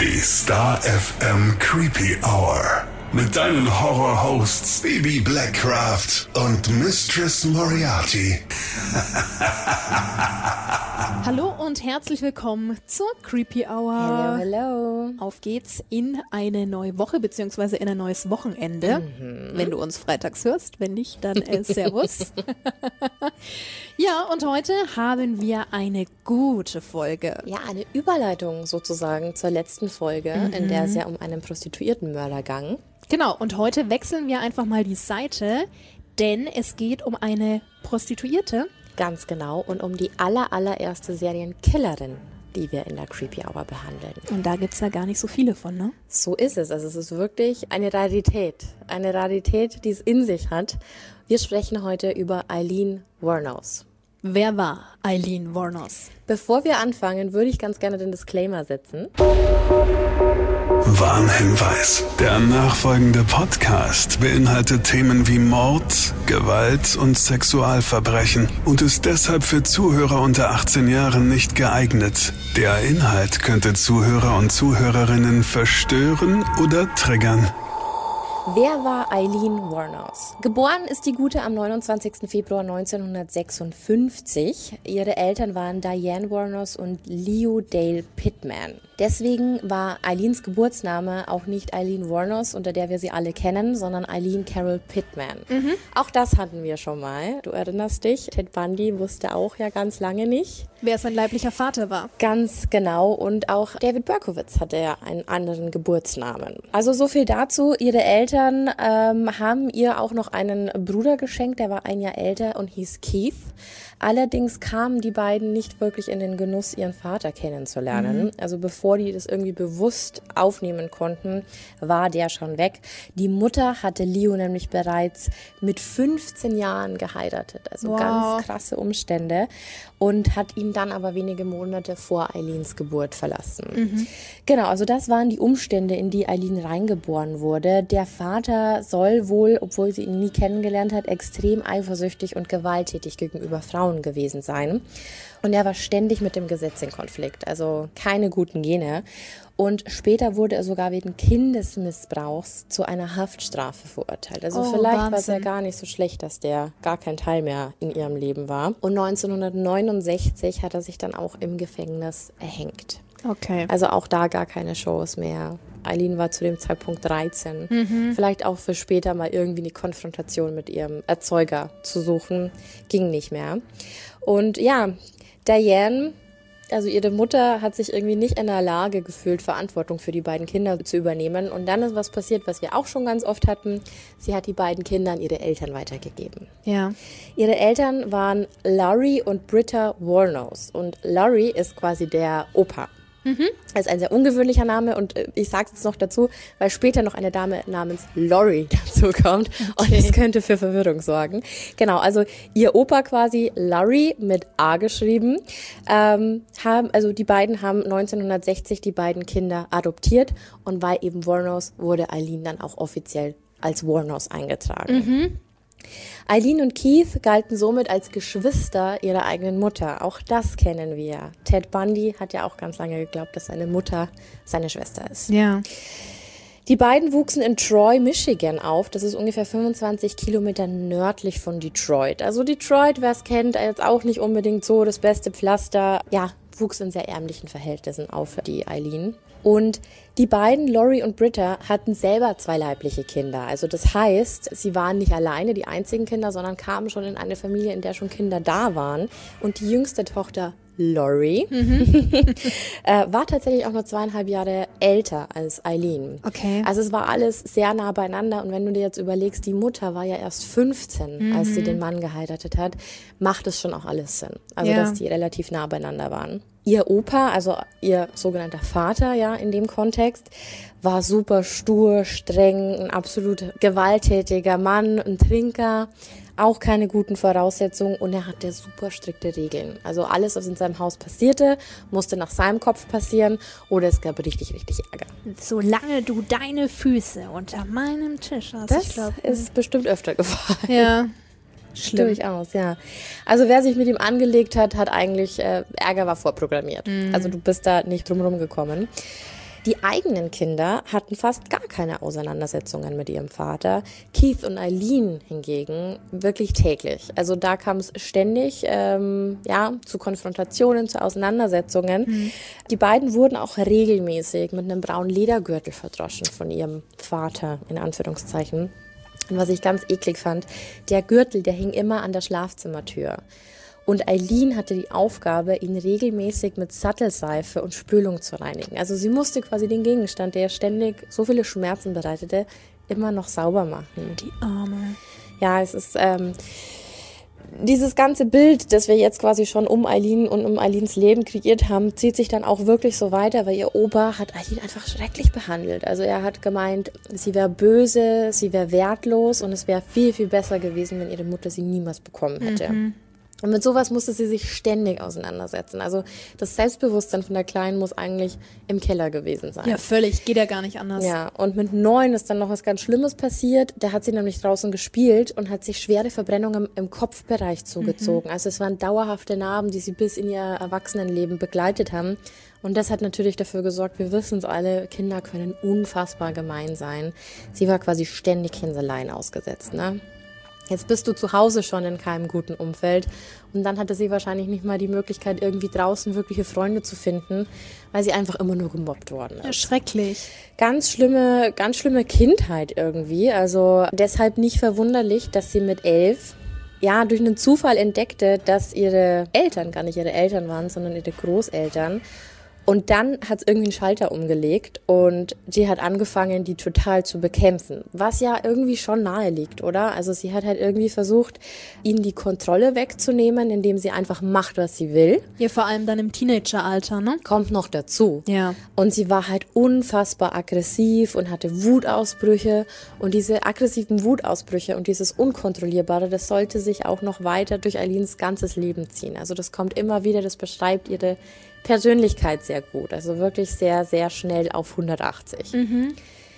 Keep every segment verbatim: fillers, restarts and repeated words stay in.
Die Star F M Creepy Hour. Mit deinen Horror-Hosts Baby Blackcraft und Mistress Moriarty. Hallo und herzlich willkommen zur Creepy Hour. Hello, hello. Auf geht's in eine neue Woche, beziehungsweise in ein neues Wochenende. Mhm. Wenn du uns freitags hörst, wenn nicht, dann äh, Servus. Ja, und heute haben wir eine gute Folge. Ja, eine Überleitung sozusagen zur letzten Folge, mhm. in der es ja um einen Prostituiertenmörder ging. Genau, und heute wechseln wir einfach mal die Seite, denn es geht um eine Prostituierte. Ganz genau, und um die aller, allererste Serienkillerin, die wir in der Creepy Hour behandeln. Und da gibt's ja gar nicht so viele von, ne? So ist es, also es ist wirklich eine Rarität, eine Rarität, die es in sich hat. Wir sprechen heute über Aileen Wuornos. Wer war Aileen Wuornos? Bevor wir anfangen, würde ich ganz gerne den Disclaimer setzen. Warnhinweis. Der nachfolgende Podcast beinhaltet Themen wie Mord, Gewalt und Sexualverbrechen und ist deshalb für Zuhörer unter achtzehn Jahren nicht geeignet. Der Inhalt könnte Zuhörer und Zuhörerinnen verstören oder triggern. Wer war Aileen Wuornos? Geboren ist die Gute am neunundzwanzigsten Februar neunzehnhundertsechsundfünfzig. Ihre Eltern waren Diane Wuornos und Leo Dale Pittman. Deswegen war Aileens Geburtsname auch nicht Aileen Wuornos, unter der wir sie alle kennen, sondern Aileen Carol Pittman. Mhm. Auch das hatten wir schon mal. Du erinnerst dich, Ted Bundy wusste auch ja ganz lange nicht, wer sein leiblicher Vater war. Ganz genau. Und auch David Berkowitz hatte ja einen anderen Geburtsnamen. Also so viel dazu. Ihre Eltern ähm, haben ihr auch noch einen Bruder geschenkt, der war ein Jahr älter und hieß Keith. Allerdings kamen die beiden nicht wirklich in den Genuss, ihren Vater kennenzulernen. Mhm. Also bevor die das irgendwie bewusst aufnehmen konnten, war der schon weg. Die Mutter hatte Leo nämlich bereits mit fünfzehn Jahren geheiratet. Also wow. Ganz krasse Umstände. Und hat ihn dann aber wenige Monate vor Aileens Geburt verlassen. Mhm. Genau, also das waren die Umstände, in die Aileen reingeboren wurde. Der Vater soll wohl, obwohl sie ihn nie kennengelernt hat, extrem eifersüchtig und gewalttätig gegenüber Frauen gewesen sein. Und er war ständig mit dem Gesetz in Konflikt, also keine guten Gene. Und später wurde er sogar wegen Kindesmissbrauchs zu einer Haftstrafe verurteilt. Also oh, vielleicht war es ja gar nicht so schlecht, dass der gar kein Teil mehr in ihrem Leben war. Und neunzehnhundertneunundsechzig hat er sich dann auch im Gefängnis erhängt. Okay. Also auch da gar keine Shows mehr. Aileen war zu dem Zeitpunkt dreizehn. Mhm. Vielleicht auch für später mal irgendwie eine Konfrontation mit ihrem Erzeuger zu suchen. Ging nicht mehr. Und ja, Diane, also ihre Mutter, hat sich irgendwie nicht in der Lage gefühlt, Verantwortung für die beiden Kinder zu übernehmen. Und dann ist was passiert, was wir auch schon ganz oft hatten. Sie hat die beiden Kinder an ihre Eltern weitergegeben. Ja. Ihre Eltern waren Laurie und Britta Wuornos. Und Laurie ist quasi der Opa. Mhm. Das ist ein sehr ungewöhnlicher Name und ich sage es jetzt noch dazu, weil später noch eine Dame namens Laurie dazu kommt und das könnte für Verwirrung sorgen. Genau, also ihr Opa quasi, Laurie mit A geschrieben, ähm, haben, also die beiden haben neunzehnhundertsechzig die beiden Kinder adoptiert und weil eben Wuornos wurde Aileen dann auch offiziell als Wuornos eingetragen. Mhm. Aileen und Keith galten somit als Geschwister ihrer eigenen Mutter. Auch das kennen wir. Ted Bundy hat ja auch ganz lange geglaubt, dass seine Mutter seine Schwester ist. Ja. Die beiden wuchsen in Troy, Michigan auf. Das ist ungefähr fünfundzwanzig Kilometer nördlich von Detroit. Also Detroit, wer es kennt, jetzt auch nicht unbedingt so das beste Pflaster. Ja, wuchs in sehr ärmlichen Verhältnissen auf, die Aileen. Und die beiden, Laurie und Britta, hatten selber zwei leibliche Kinder. Also das heißt, sie waren nicht alleine die einzigen Kinder, sondern kamen schon in eine Familie, in der schon Kinder da waren. Und die jüngste Tochter, Laurie, mhm. äh, war tatsächlich auch nur zweieinhalb Jahre älter als Aileen. Okay. Also es war alles sehr nah beieinander. Und wenn du dir jetzt überlegst, die Mutter war ja erst fünfzehn, mhm. als sie den Mann geheiratet hat, macht es schon auch alles Sinn. Also ja. dass die relativ nah beieinander waren. Ihr Opa, also ihr sogenannter Vater, ja, in dem Kontext, war super stur, streng, ein absolut gewalttätiger Mann, ein Trinker, auch keine guten Voraussetzungen und er hatte super strikte Regeln. Also alles, was in seinem Haus passierte, musste nach seinem Kopf passieren oder es gab richtig, richtig Ärger. Solange du deine Füße unter meinem Tisch hast. Das ich glaub, ist bestimmt öfter gefallen. Ja. Schlimm. Durchaus, ja. Also wer sich mit ihm angelegt hat, hat eigentlich, äh, Ärger war vorprogrammiert. Mhm. Also du bist da nicht drumherum gekommen. Die eigenen Kinder hatten fast gar keine Auseinandersetzungen mit ihrem Vater. Keith und Eileen hingegen wirklich täglich. Also da kam es ständig ähm, ja, zu Konfrontationen, zu Auseinandersetzungen. Mhm. Die beiden wurden auch regelmäßig mit einem braunen Ledergürtel verdroschen von ihrem Vater, in Anführungszeichen. Und was ich ganz eklig fand, der Gürtel, der hing immer an der Schlafzimmertür. Und Eileen hatte die Aufgabe, ihn regelmäßig mit Sattelseife und Spülung zu reinigen. Also sie musste quasi den Gegenstand, der ständig so viele Schmerzen bereitete, immer noch sauber machen. Die Arme. Ja, es ist ähm, dieses ganze Bild, das wir jetzt quasi schon um Eileen und um Eileens Leben kreiert haben, zieht sich dann auch wirklich so weiter, weil ihr Opa hat Eileen einfach schrecklich behandelt. Also er hat gemeint, sie wäre böse, sie wäre wertlos und es wäre viel, viel besser gewesen, wenn ihre Mutter sie niemals bekommen hätte. Mhm. Und mit sowas musste sie sich ständig auseinandersetzen. Also das Selbstbewusstsein von der Kleinen muss eigentlich im Keller gewesen sein. Ja, völlig. Geht ja gar nicht anders. Ja, und mit neun ist dann noch was ganz Schlimmes passiert. Da hat sie nämlich draußen gespielt und hat sich schwere Verbrennungen im Kopfbereich zugezogen. Mhm. Also es waren dauerhafte Narben, die sie bis in ihr Erwachsenenleben begleitet haben. Und das hat natürlich dafür gesorgt, wir wissen es alle, Kinder können unfassbar gemein sein. Sie war quasi ständig Hinseleien ausgesetzt, ne? Jetzt bist du zu Hause schon in keinem guten Umfeld und dann hatte sie wahrscheinlich nicht mal die Möglichkeit, irgendwie draußen wirkliche Freunde zu finden, weil sie einfach immer nur gemobbt worden ist. Ja, schrecklich. Ganz schlimme, ganz schlimme Kindheit irgendwie. Also deshalb nicht verwunderlich, dass sie mit elf ja durch einen Zufall entdeckte, dass ihre Eltern gar nicht ihre Eltern waren, sondern ihre Großeltern. Und dann hat es irgendwie einen Schalter umgelegt und sie hat angefangen, die total zu bekämpfen. Was ja irgendwie schon nahe liegt, oder? Also sie hat halt irgendwie versucht, ihnen die Kontrolle wegzunehmen, indem sie einfach macht, was sie will. Ja, vor allem dann im Teenageralter, ne? Kommt noch dazu. Ja. Und sie war halt unfassbar aggressiv und hatte Wutausbrüche. Und diese aggressiven Wutausbrüche und dieses Unkontrollierbare, das sollte sich auch noch weiter durch Eileens ganzes Leben ziehen. Also das kommt immer wieder, das beschreibt ihre Persönlichkeit sehr gut, also wirklich sehr, sehr schnell auf hundertachtzig. Mhm.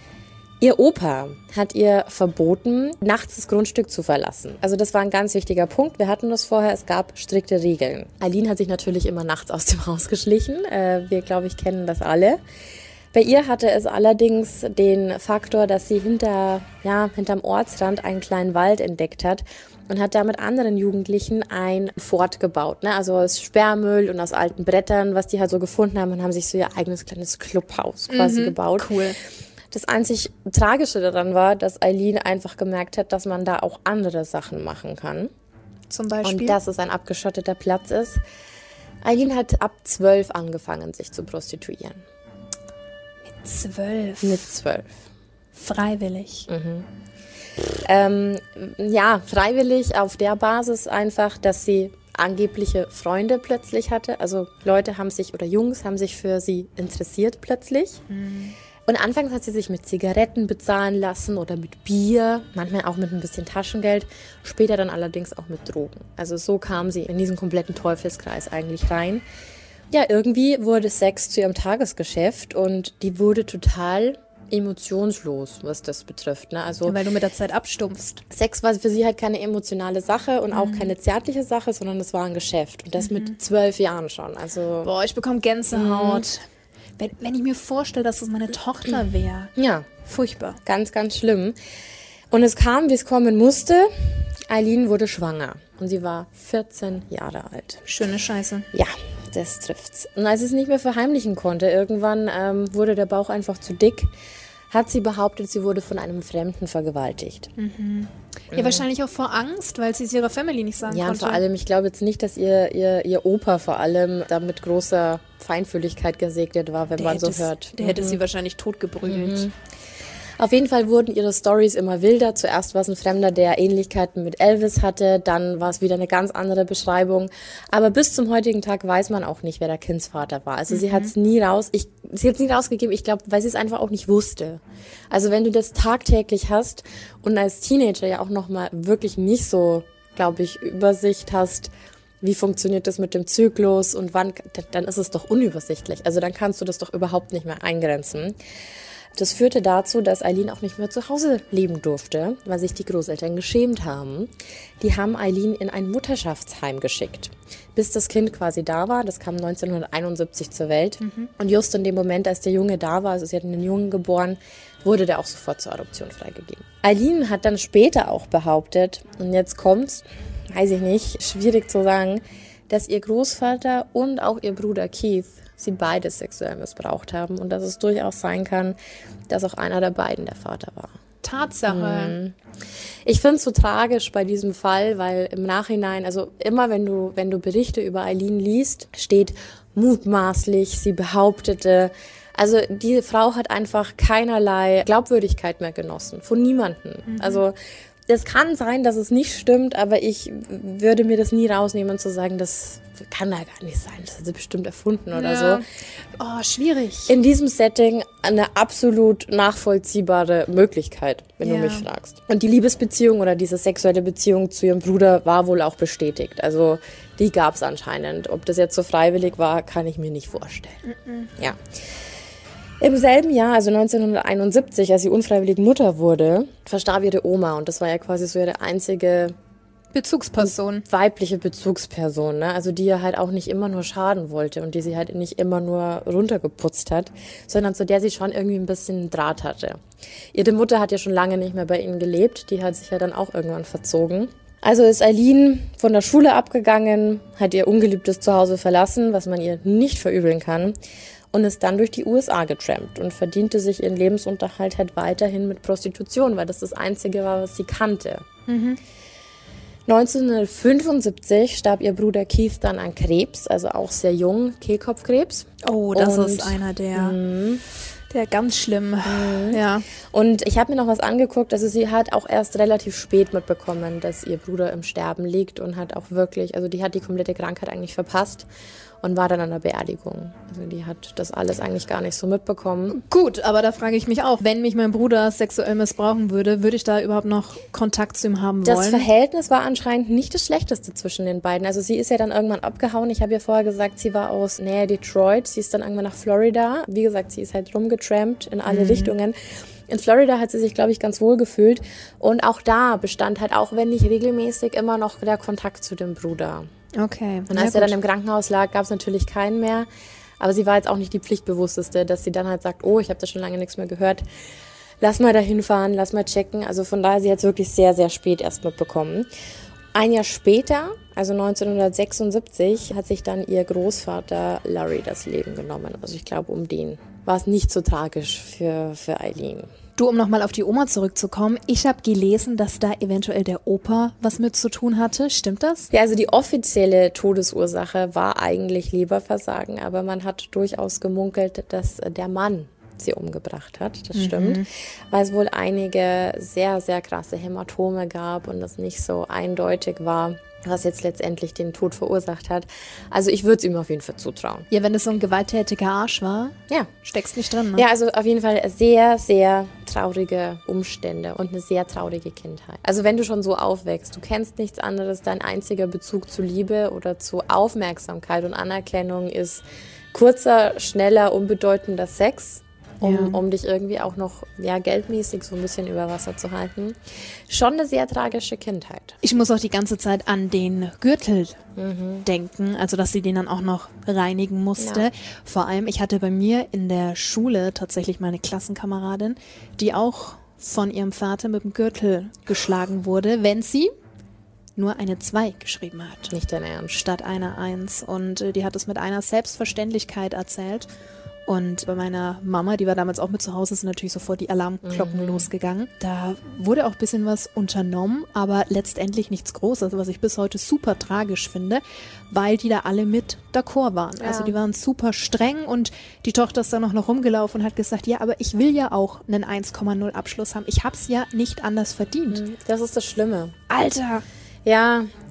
Ihr Opa hat ihr verboten, nachts das Grundstück zu verlassen. Also das war ein ganz wichtiger Punkt. Wir hatten das vorher, es gab strikte Regeln. Eileen hat sich natürlich immer nachts aus dem Haus geschlichen. Äh, wir, glaube ich, kennen das alle. Bei ihr hatte es allerdings den Faktor, dass sie hinter, ja, hinterm Ortsrand einen kleinen Wald entdeckt hat und hat da mit anderen Jugendlichen ein Fort gebaut, ne? Also aus Sperrmüll und aus alten Brettern, was die halt so gefunden haben, und haben sich so ihr eigenes kleines Clubhaus quasi mhm, gebaut. Cool. Das einzig Tragische daran war, dass Eileen einfach gemerkt hat, dass man da auch andere Sachen machen kann. Zum Beispiel? Und dass es ein abgeschotteter Platz ist. Eileen hat ab zwölf angefangen, sich zu prostituieren. Mit zwölf? Mit zwölf. Freiwillig? Mhm. Ähm, ja, freiwillig auf der Basis einfach, dass sie angebliche Freunde plötzlich hatte. Also Leute haben sich, oder Jungs haben sich für sie interessiert plötzlich. Mhm. Und anfangs hat sie sich mit Zigaretten bezahlen lassen oder mit Bier, manchmal auch mit ein bisschen Taschengeld, später dann allerdings auch mit Drogen. Also so kam sie in diesen kompletten Teufelskreis eigentlich rein. Ja, irgendwie wurde Sex zu ihrem Tagesgeschäft und die wurde total emotionslos, was das betrifft. Ne? Also, ja, weil du mit der Zeit abstumpfst. Sex war für sie halt keine emotionale Sache und mhm. auch keine zärtliche Sache, sondern es war ein Geschäft. Und das mhm. mit zwölf Jahren schon. Also, boah, ich bekomme Gänsehaut. Mhm. Wenn, wenn ich mir vorstelle, dass das meine Tochter wäre. Ja. Furchtbar. Ganz, ganz schlimm. Und es kam, wie es kommen musste. Eileen wurde schwanger. Und sie war vierzehn Jahre alt. Schöne Scheiße. Ja, das trifft's. Und als sie es nicht mehr verheimlichen konnte, irgendwann ähm, wurde der Bauch einfach zu dick, hat sie behauptet, sie wurde von einem Fremden vergewaltigt. Mhm. Ja, mhm. wahrscheinlich auch vor Angst, weil sie es ihrer Family nicht sagen ja, konnte. Ja, vor allem, ich glaube jetzt nicht, dass ihr, ihr, ihr Opa vor allem da mit großer Feinfühligkeit gesegnet war, wenn der man so es, hört. Der mhm. hätte sie wahrscheinlich totgeprügelt. Mhm. Auf jeden Fall wurden ihre Storys immer wilder. Zuerst war es ein Fremder, der Ähnlichkeiten mit Elvis hatte. Dann war es wieder eine ganz andere Beschreibung. Aber bis zum heutigen Tag weiß man auch nicht, wer der Kindsvater war. Also mhm. sie hat es nie raus, ich, sie hat es nie rausgegeben. Ich glaube, weil sie es einfach auch nicht wusste. Also wenn du das tagtäglich hast und als Teenager ja auch nochmal wirklich nicht so, glaube ich, Übersicht hast, wie funktioniert das mit dem Zyklus und wann, dann ist es doch unübersichtlich. Also dann kannst du das doch überhaupt nicht mehr eingrenzen. Das führte dazu, dass Eileen auch nicht mehr zu Hause leben durfte, weil sich die Großeltern geschämt haben. Die haben Eileen in ein Mutterschaftsheim geschickt, bis das Kind quasi da war. Das kam neunzehnhunderteinundsiebzig zur Welt. Mhm. Und just in dem Moment, als der Junge da war, also sie hatten einen Jungen geboren, wurde der auch sofort zur Adoption freigegeben. Eileen hat dann später auch behauptet, und jetzt kommt's, weiß ich nicht, schwierig zu sagen, dass ihr Großvater und auch ihr Bruder Keith sie beide sexuell missbraucht haben und dass es durchaus sein kann, dass auch einer der beiden der Vater war. Tatsache. Mhm. Ich finde es so tragisch bei diesem Fall, weil im Nachhinein, also immer wenn du, wenn du Berichte über Eileen liest, steht mutmaßlich, sie behauptete. Also die Frau hat einfach keinerlei Glaubwürdigkeit mehr genossen, von niemandem. Mhm. Also es kann sein, dass es nicht stimmt, aber ich würde mir das nie rausnehmen zu sagen, das kann da gar nicht sein, das ist bestimmt erfunden oder ja. so. Oh, schwierig. In diesem Setting eine absolut nachvollziehbare Möglichkeit, wenn ja. du mich fragst. Und die Liebesbeziehung oder diese sexuelle Beziehung zu ihrem Bruder war wohl auch bestätigt. Also die gab es anscheinend. Ob das jetzt so freiwillig war, kann ich mir nicht vorstellen. Mhm. Ja. Im selben Jahr, also neunzehnhunderteinundsiebzig, als sie unfreiwillig Mutter wurde, verstarb ihre Oma. Und das war ja quasi so ihre einzige Bezugsperson. Weibliche Bezugsperson, ne? Also die ihr halt auch nicht immer nur schaden wollte und die sie halt nicht immer nur runtergeputzt hat, sondern zu der sie schon irgendwie ein bisschen Draht hatte. Ihre Mutter hat ja schon lange nicht mehr bei ihnen gelebt. Die hat sich ja dann auch irgendwann verzogen. Also ist Eileen von der Schule abgegangen, hat ihr ungeliebtes Zuhause verlassen, was man ihr nicht verübeln kann, und ist dann durch die U S A getrampt und verdiente sich ihren Lebensunterhalt halt weiterhin mit Prostitution, weil das das Einzige war, was sie kannte. Mhm. neunzehnhundertfünfundsiebzig starb ihr Bruder Keith dann an Krebs, also auch sehr jung, Kehlkopfkrebs. Oh, das und, ist einer der, mh, der ganz schlimm. Mh. Ja. Und ich habe mir noch was angeguckt, also sie hat auch erst relativ spät mitbekommen, dass ihr Bruder im Sterben liegt und hat auch wirklich, also die hat die komplette Krankheit eigentlich verpasst und war dann an der Beerdigung. Also die hat das alles eigentlich gar nicht so mitbekommen. Gut, aber da frage ich mich auch, wenn mich mein Bruder sexuell missbrauchen würde, würde ich da überhaupt noch Kontakt zu ihm haben wollen? Das Verhältnis war anscheinend nicht das Schlechteste zwischen den beiden. Also sie ist ja dann irgendwann abgehauen. Ich habe ja vorher gesagt, sie war aus Nähe Detroit. Sie ist dann irgendwann nach Florida. Wie gesagt, sie ist halt rumgetrampt in alle mhm. Richtungen. In Florida hat sie sich, glaube ich, ganz wohl gefühlt. Und auch da bestand halt, auch wenn nicht regelmäßig, immer noch der Kontakt zu dem Bruder. Okay. Und als ja, er dann im Krankenhaus lag, gab es natürlich keinen mehr. Aber sie war jetzt auch nicht die Pflichtbewussteste, dass sie dann halt sagt, oh, ich habe da schon lange nichts mehr gehört. Lass mal da hinfahren, lass mal checken. Also von daher, sie hat es wirklich sehr, sehr spät erst mitbekommen. Ein Jahr später, also neunzehnhundertsechsundsiebzig, hat sich dann ihr Großvater Larry das Leben genommen. Also ich glaube, um den war es nicht so tragisch für, für Eileen. Du, um nochmal auf die Oma zurückzukommen, ich habe gelesen, dass da eventuell der Opa was mit zu tun hatte. Stimmt das? Ja, also die offizielle Todesursache war eigentlich Leberversagen, aber man hat durchaus gemunkelt, dass der Mann sie umgebracht hat. Das mhm. stimmt, weil es wohl einige sehr, sehr krasse Hämatome gab und das nicht so eindeutig war, was jetzt letztendlich den Tod verursacht hat. Also ich würde es ihm auf jeden Fall zutrauen. Ja, wenn es so ein gewalttätiger Arsch war, ja, steckst nicht drin. Ne? Ja, also auf jeden Fall sehr, sehr traurige Umstände und eine sehr traurige Kindheit. Also wenn du schon so aufwächst, du kennst nichts anderes, dein einziger Bezug zu Liebe oder zu Aufmerksamkeit und Anerkennung ist kurzer, schneller, unbedeutender Sex. Um, ja. um dich irgendwie auch noch ja, geldmäßig so ein bisschen über Wasser zu halten. Schon eine sehr tragische Kindheit. Ich muss auch die ganze Zeit an den Gürtel mhm. denken, also dass sie den dann auch noch reinigen musste. Ja. Vor allem, ich hatte bei mir in der Schule tatsächlich meine Klassenkameradin, die auch von ihrem Vater mit dem Gürtel geschlagen wurde, wenn sie nur eine zwei geschrieben hat. Nicht dein Ernst. Statt einer eins. Und äh, die hat es mit einer Selbstverständlichkeit erzählt. Und bei meiner Mama, die war damals auch mit zu Hause, sind natürlich sofort die Alarmglocken mhm. losgegangen. Da wurde auch ein bisschen was unternommen, aber letztendlich nichts Großes, was ich bis heute super tragisch finde, weil die da alle mit d'accord waren. Ja. Also die waren super streng und die Tochter ist dann auch noch rumgelaufen und hat gesagt, ja, aber ich will ja auch einen eins Komma null Abschluss haben. Ich hab's ja nicht anders verdient. Das ist das Schlimme. Alter! Ja,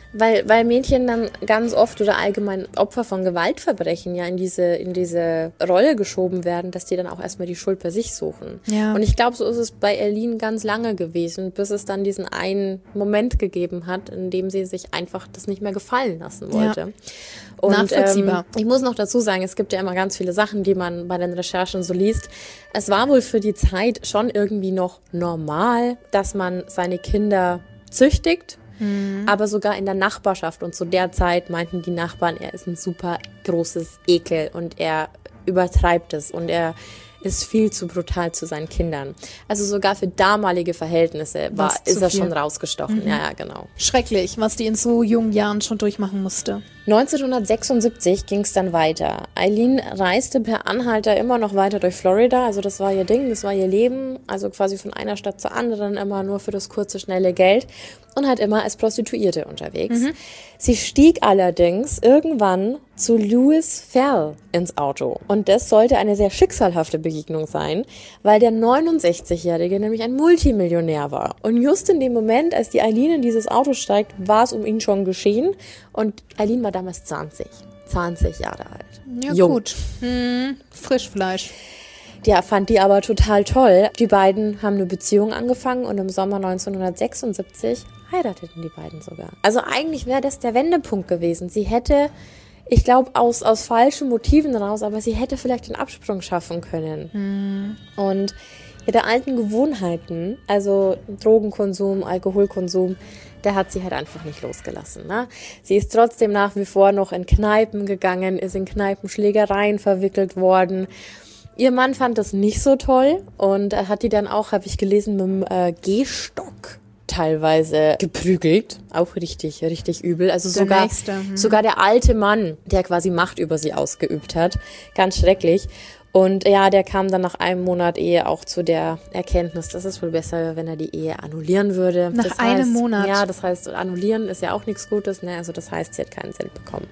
Weil, weil Mädchen dann ganz oft oder allgemein Opfer von Gewaltverbrechen ja in diese, in diese Rolle geschoben werden, dass die dann auch erstmal die Schuld bei sich suchen. Ja. Und ich glaube, so ist es bei Eileen ganz lange gewesen, bis es dann diesen einen Moment gegeben hat, in dem sie sich einfach das nicht mehr gefallen lassen wollte. Ja. Und, Nachvollziehbar. Ähm, ich muss noch dazu sagen, es gibt ja immer ganz viele Sachen, die man bei den Recherchen so liest. Es war wohl für die Zeit schon irgendwie noch normal, dass man seine Kinder züchtigt. Mhm. Aber sogar in der Nachbarschaft und zu der Zeit meinten die Nachbarn, er ist ein super großes Ekel und er übertreibt es und er ist viel zu brutal zu seinen Kindern. Also sogar für damalige Verhältnisse war, ist er schon rausgestochen. Mhm. Ja, ja, genau. Schrecklich, was die in so jungen Jahren schon durchmachen musste. neunzehnhundertsechsundsiebzig ging es dann weiter. Eileen reiste per Anhalter immer noch weiter durch Florida. Also das war ihr Ding, das war ihr Leben. Also quasi von einer Stadt zur anderen, immer nur für das kurze, schnelle Geld. Und halt immer als Prostituierte unterwegs. Mhm. Sie stieg allerdings irgendwann zu Louis Fell ins Auto. Und das sollte eine sehr schicksalhafte Begegnung sein, weil der neunundsechzigjährige nämlich ein Multimillionär war. Und just in dem Moment, als die Eileen in dieses Auto steigt, war es um ihn schon geschehen. Und Eileen war damals zwanzig. zwanzig Jahre alt. Ja, Jung. gut. Hm, Frischfleisch. Der fand die aber total toll. Die beiden haben eine Beziehung angefangen und im Sommer neunzehnhundertsechsundsiebzig heirateten die beiden sogar. Also eigentlich wäre das der Wendepunkt gewesen. Sie hätte, ich glaube, aus, aus falschen Motiven raus, aber sie hätte vielleicht den Absprung schaffen können. Hm. Und ihre alten Gewohnheiten, also Drogenkonsum, Alkoholkonsum, der hat sie halt einfach nicht losgelassen. Ne? Sie ist trotzdem nach wie vor noch in Kneipen gegangen, ist in Kneipenschlägereien verwickelt worden. Ihr Mann fand das nicht so toll und er hat die dann auch, habe ich gelesen, mit dem äh, Gehstock teilweise geprügelt. Auch richtig, richtig übel. Also der sogar, nächste, hm. sogar der alte Mann, der quasi Macht über sie ausgeübt hat. Ganz schrecklich. Und ja, der kam dann nach einem Monat Ehe auch zu der Erkenntnis, dass es wohl besser wäre, wenn er die Ehe annullieren würde. Nach das einem heißt, Monat? Ja, das heißt, annullieren ist ja auch nichts Gutes. Ne? Also das heißt, sie hat keinen Cent bekommen.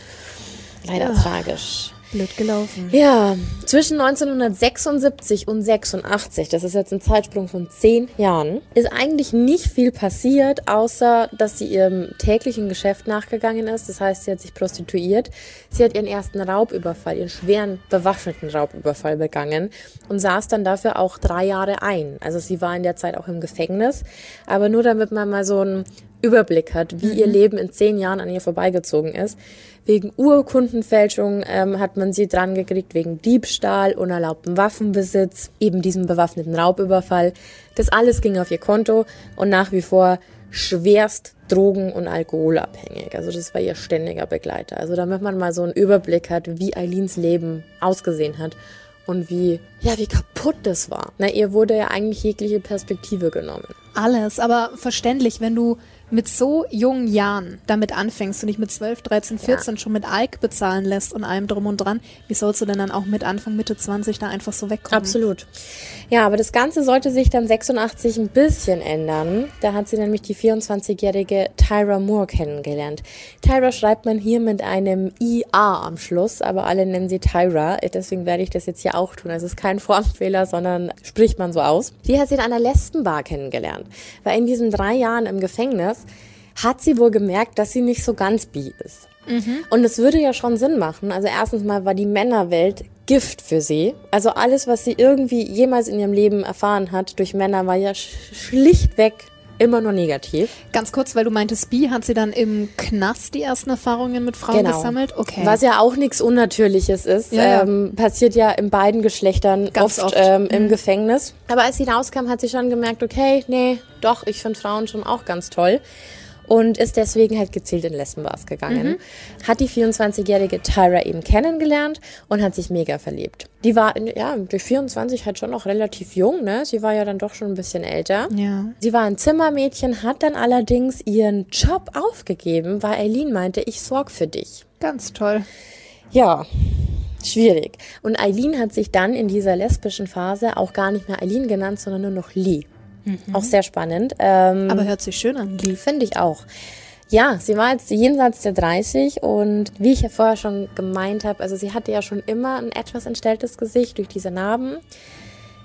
Leider Ach. tragisch. Blöd gelaufen. Ja, zwischen neunzehnhundertsechsundsiebzig und sechsundachtzig, das ist jetzt ein Zeitsprung von zehn Jahren, ist eigentlich nicht viel passiert, außer dass sie ihrem täglichen Geschäft nachgegangen ist. Das heißt, sie hat sich prostituiert. Sie hat ihren ersten Raubüberfall, ihren schweren bewaffneten Raubüberfall begangen und saß dann dafür auch drei Jahre ein. Also sie war in der Zeit auch im Gefängnis. Aber nur damit man mal so einen Überblick hat, wie mhm. ihr Leben in zehn Jahren an ihr vorbeigezogen ist. Wegen Urkundenfälschung ähm, hat man sie dran gekriegt, wegen Diebstahl, unerlaubten Waffenbesitz, eben diesem bewaffneten Raubüberfall. Das alles ging auf ihr Konto und nach wie vor schwerst drogen- und alkoholabhängig. Also das war ihr ständiger Begleiter. Also damit man mal so einen Überblick hat, wie Eileens Leben ausgesehen hat und wie, ja, wie kaputt das war. Na, ihr wurde ja eigentlich jegliche Perspektive genommen. Alles, aber verständlich, wenn du mit so jungen Jahren damit anfängst und dich mit zwölf, dreizehn, vierzehn ja. schon mit Alk bezahlen lässt und allem drum und dran, wie sollst du denn dann auch mit Anfang, Mitte zwanzig da einfach so wegkommen? Absolut. Ja, aber das Ganze sollte sich dann sechsundachtzig ein bisschen ändern. Da hat sie nämlich die vierundzwanzigjährige Tyra Moore kennengelernt. Tyra schreibt man hier mit einem I A am Schluss, aber alle nennen sie Tyra. Deswegen werde ich das jetzt hier auch tun. Also es ist kein Formfehler, sondern spricht man so aus. Die hat sie in einer Lesbenbar kennengelernt. Weil in diesen drei Jahren im Gefängnis hat sie wohl gemerkt, dass sie nicht so ganz bi ist. Mhm. Und es würde ja schon Sinn machen. Also erstens mal war die Männerwelt Gift für sie. Also alles, was sie irgendwie jemals in ihrem Leben erfahren hat durch Männer, war ja sch- schlichtweg immer nur negativ. Ganz kurz, weil du meintest, bi, hat sie dann im Knast die ersten Erfahrungen mit Frauen genau. gesammelt? Okay. Was ja auch nichts Unnatürliches ist. Ja, ja. Ähm, passiert ja in beiden Geschlechtern Ganz oft, oft. Ähm, im mhm. Gefängnis. Aber als sie rauskam, hat sie schon gemerkt, okay, nee, doch, ich finde Frauen schon auch ganz toll. Und ist deswegen halt gezielt in Lesbenbars gegangen. Mhm. Hat die vierundzwanzigjährige Tyra eben kennengelernt und hat sich mega verliebt. Die war, ja, durch vierundzwanzig halt schon noch relativ jung, ne? Sie war ja dann doch schon ein bisschen älter. Ja. Sie war ein Zimmermädchen, hat dann allerdings ihren Job aufgegeben, weil Eileen meinte, ich sorg für dich. Ganz toll. Ja, schwierig. Und Eileen hat sich dann in dieser lesbischen Phase auch gar nicht mehr Eileen genannt, sondern nur noch Lee. Mhm. Auch sehr spannend. Ähm, Aber hört sich schön an. Lee finde ich auch. Ja, sie war jetzt jenseits der dreißig und wie ich ja vorher schon gemeint habe, also sie hatte ja schon immer ein etwas entstelltes Gesicht durch diese Narben.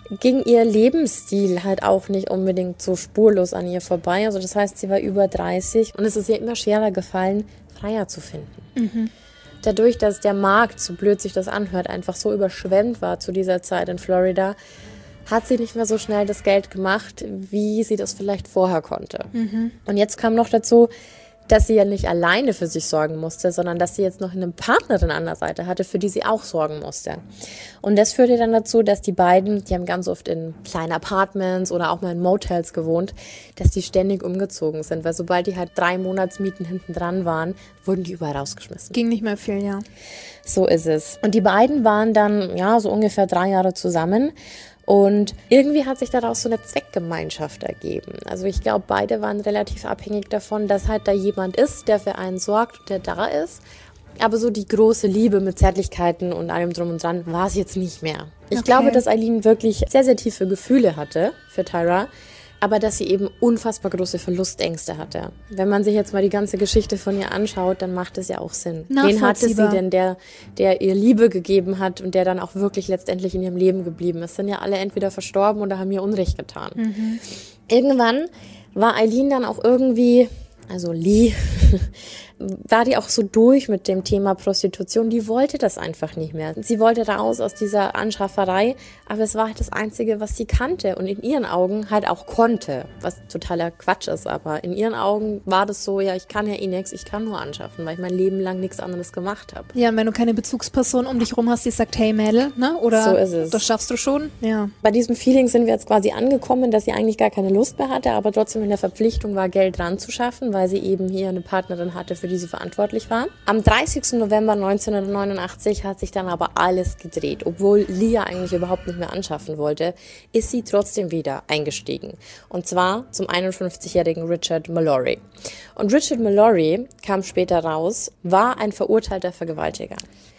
ging ihr Lebensstil halt auch nicht unbedingt so spurlos an ihr vorbei. Also das heißt, sie war über dreißig und es ist ihr immer schwerer gefallen, Freier zu finden. Mhm. Dadurch, dass der Markt, so blöd sich das anhört, einfach so überschwemmt war zu dieser Zeit in Florida, hat sie nicht mehr so schnell das Geld gemacht, wie sie das vielleicht vorher konnte. Mhm. Und jetzt kam noch dazu, dass sie ja nicht alleine für sich sorgen musste, sondern dass sie jetzt noch eine Partnerin an der Seite hatte, für die sie auch sorgen musste. Und das führte dann dazu, dass die beiden, die haben ganz oft in kleinen Apartments oder auch mal in Motels gewohnt, dass die ständig umgezogen sind, weil sobald die halt drei Monatsmieten hinten dran waren, wurden die überall rausgeschmissen. Ging nicht mehr viel, ja. So ist es. Und die beiden waren dann, ja, so ungefähr drei Jahre zusammen. Und irgendwie hat sich daraus so eine Zweckgemeinschaft ergeben. Also ich glaube, beide waren relativ abhängig davon, dass halt da jemand ist, der für einen sorgt und der da ist. Aber so die große Liebe mit Zärtlichkeiten und allem drum und dran war es jetzt nicht mehr. Ich okay. glaube, dass Eileen wirklich sehr, sehr tiefe Gefühle hatte für Tyra, aber dass sie eben unfassbar große Verlustängste hatte. Wenn man sich jetzt mal die ganze Geschichte von ihr anschaut, dann macht es ja auch Sinn. Wen hatte sie denn, der, der ihr Liebe gegeben hat und der dann auch wirklich letztendlich in ihrem Leben geblieben ist? Sind ja alle entweder verstorben oder haben ihr Unrecht getan. Mhm. Irgendwann war Eileen dann auch irgendwie, also Lee, war die auch so durch mit dem Thema Prostitution. Die wollte das einfach nicht mehr. Sie wollte raus aus dieser Anschafferei, aber es war halt das Einzige, was sie kannte und in ihren Augen halt auch konnte, was totaler Quatsch ist, aber in ihren Augen war das so, ja, ich kann ja eh nichts, ich kann nur anschaffen, weil ich mein Leben lang nichts anderes gemacht habe. Ja, und wenn du keine Bezugsperson um dich rum hast, die sagt, hey Mädel, ne? Oder so ist es. Das schaffst du schon, ja. Bei diesem Feeling sind wir jetzt quasi angekommen, dass sie eigentlich gar keine Lust mehr hatte, aber trotzdem in der Verpflichtung war, Geld ranzuschaffen, weil sie eben hier eine Partnerin hatte, für die sie verantwortlich war. Am dreißigsten November neunzehnhundertneunundachtzig hat sich dann aber alles gedreht. Obwohl Lia eigentlich überhaupt nicht mehr anschaffen wollte, ist sie trotzdem wieder eingestiegen. Und zwar zum einundfünfzigjährigen Richard Mallory. Und Richard Mallory, kam später raus, war ein verurteilter Vergewaltiger. Oh.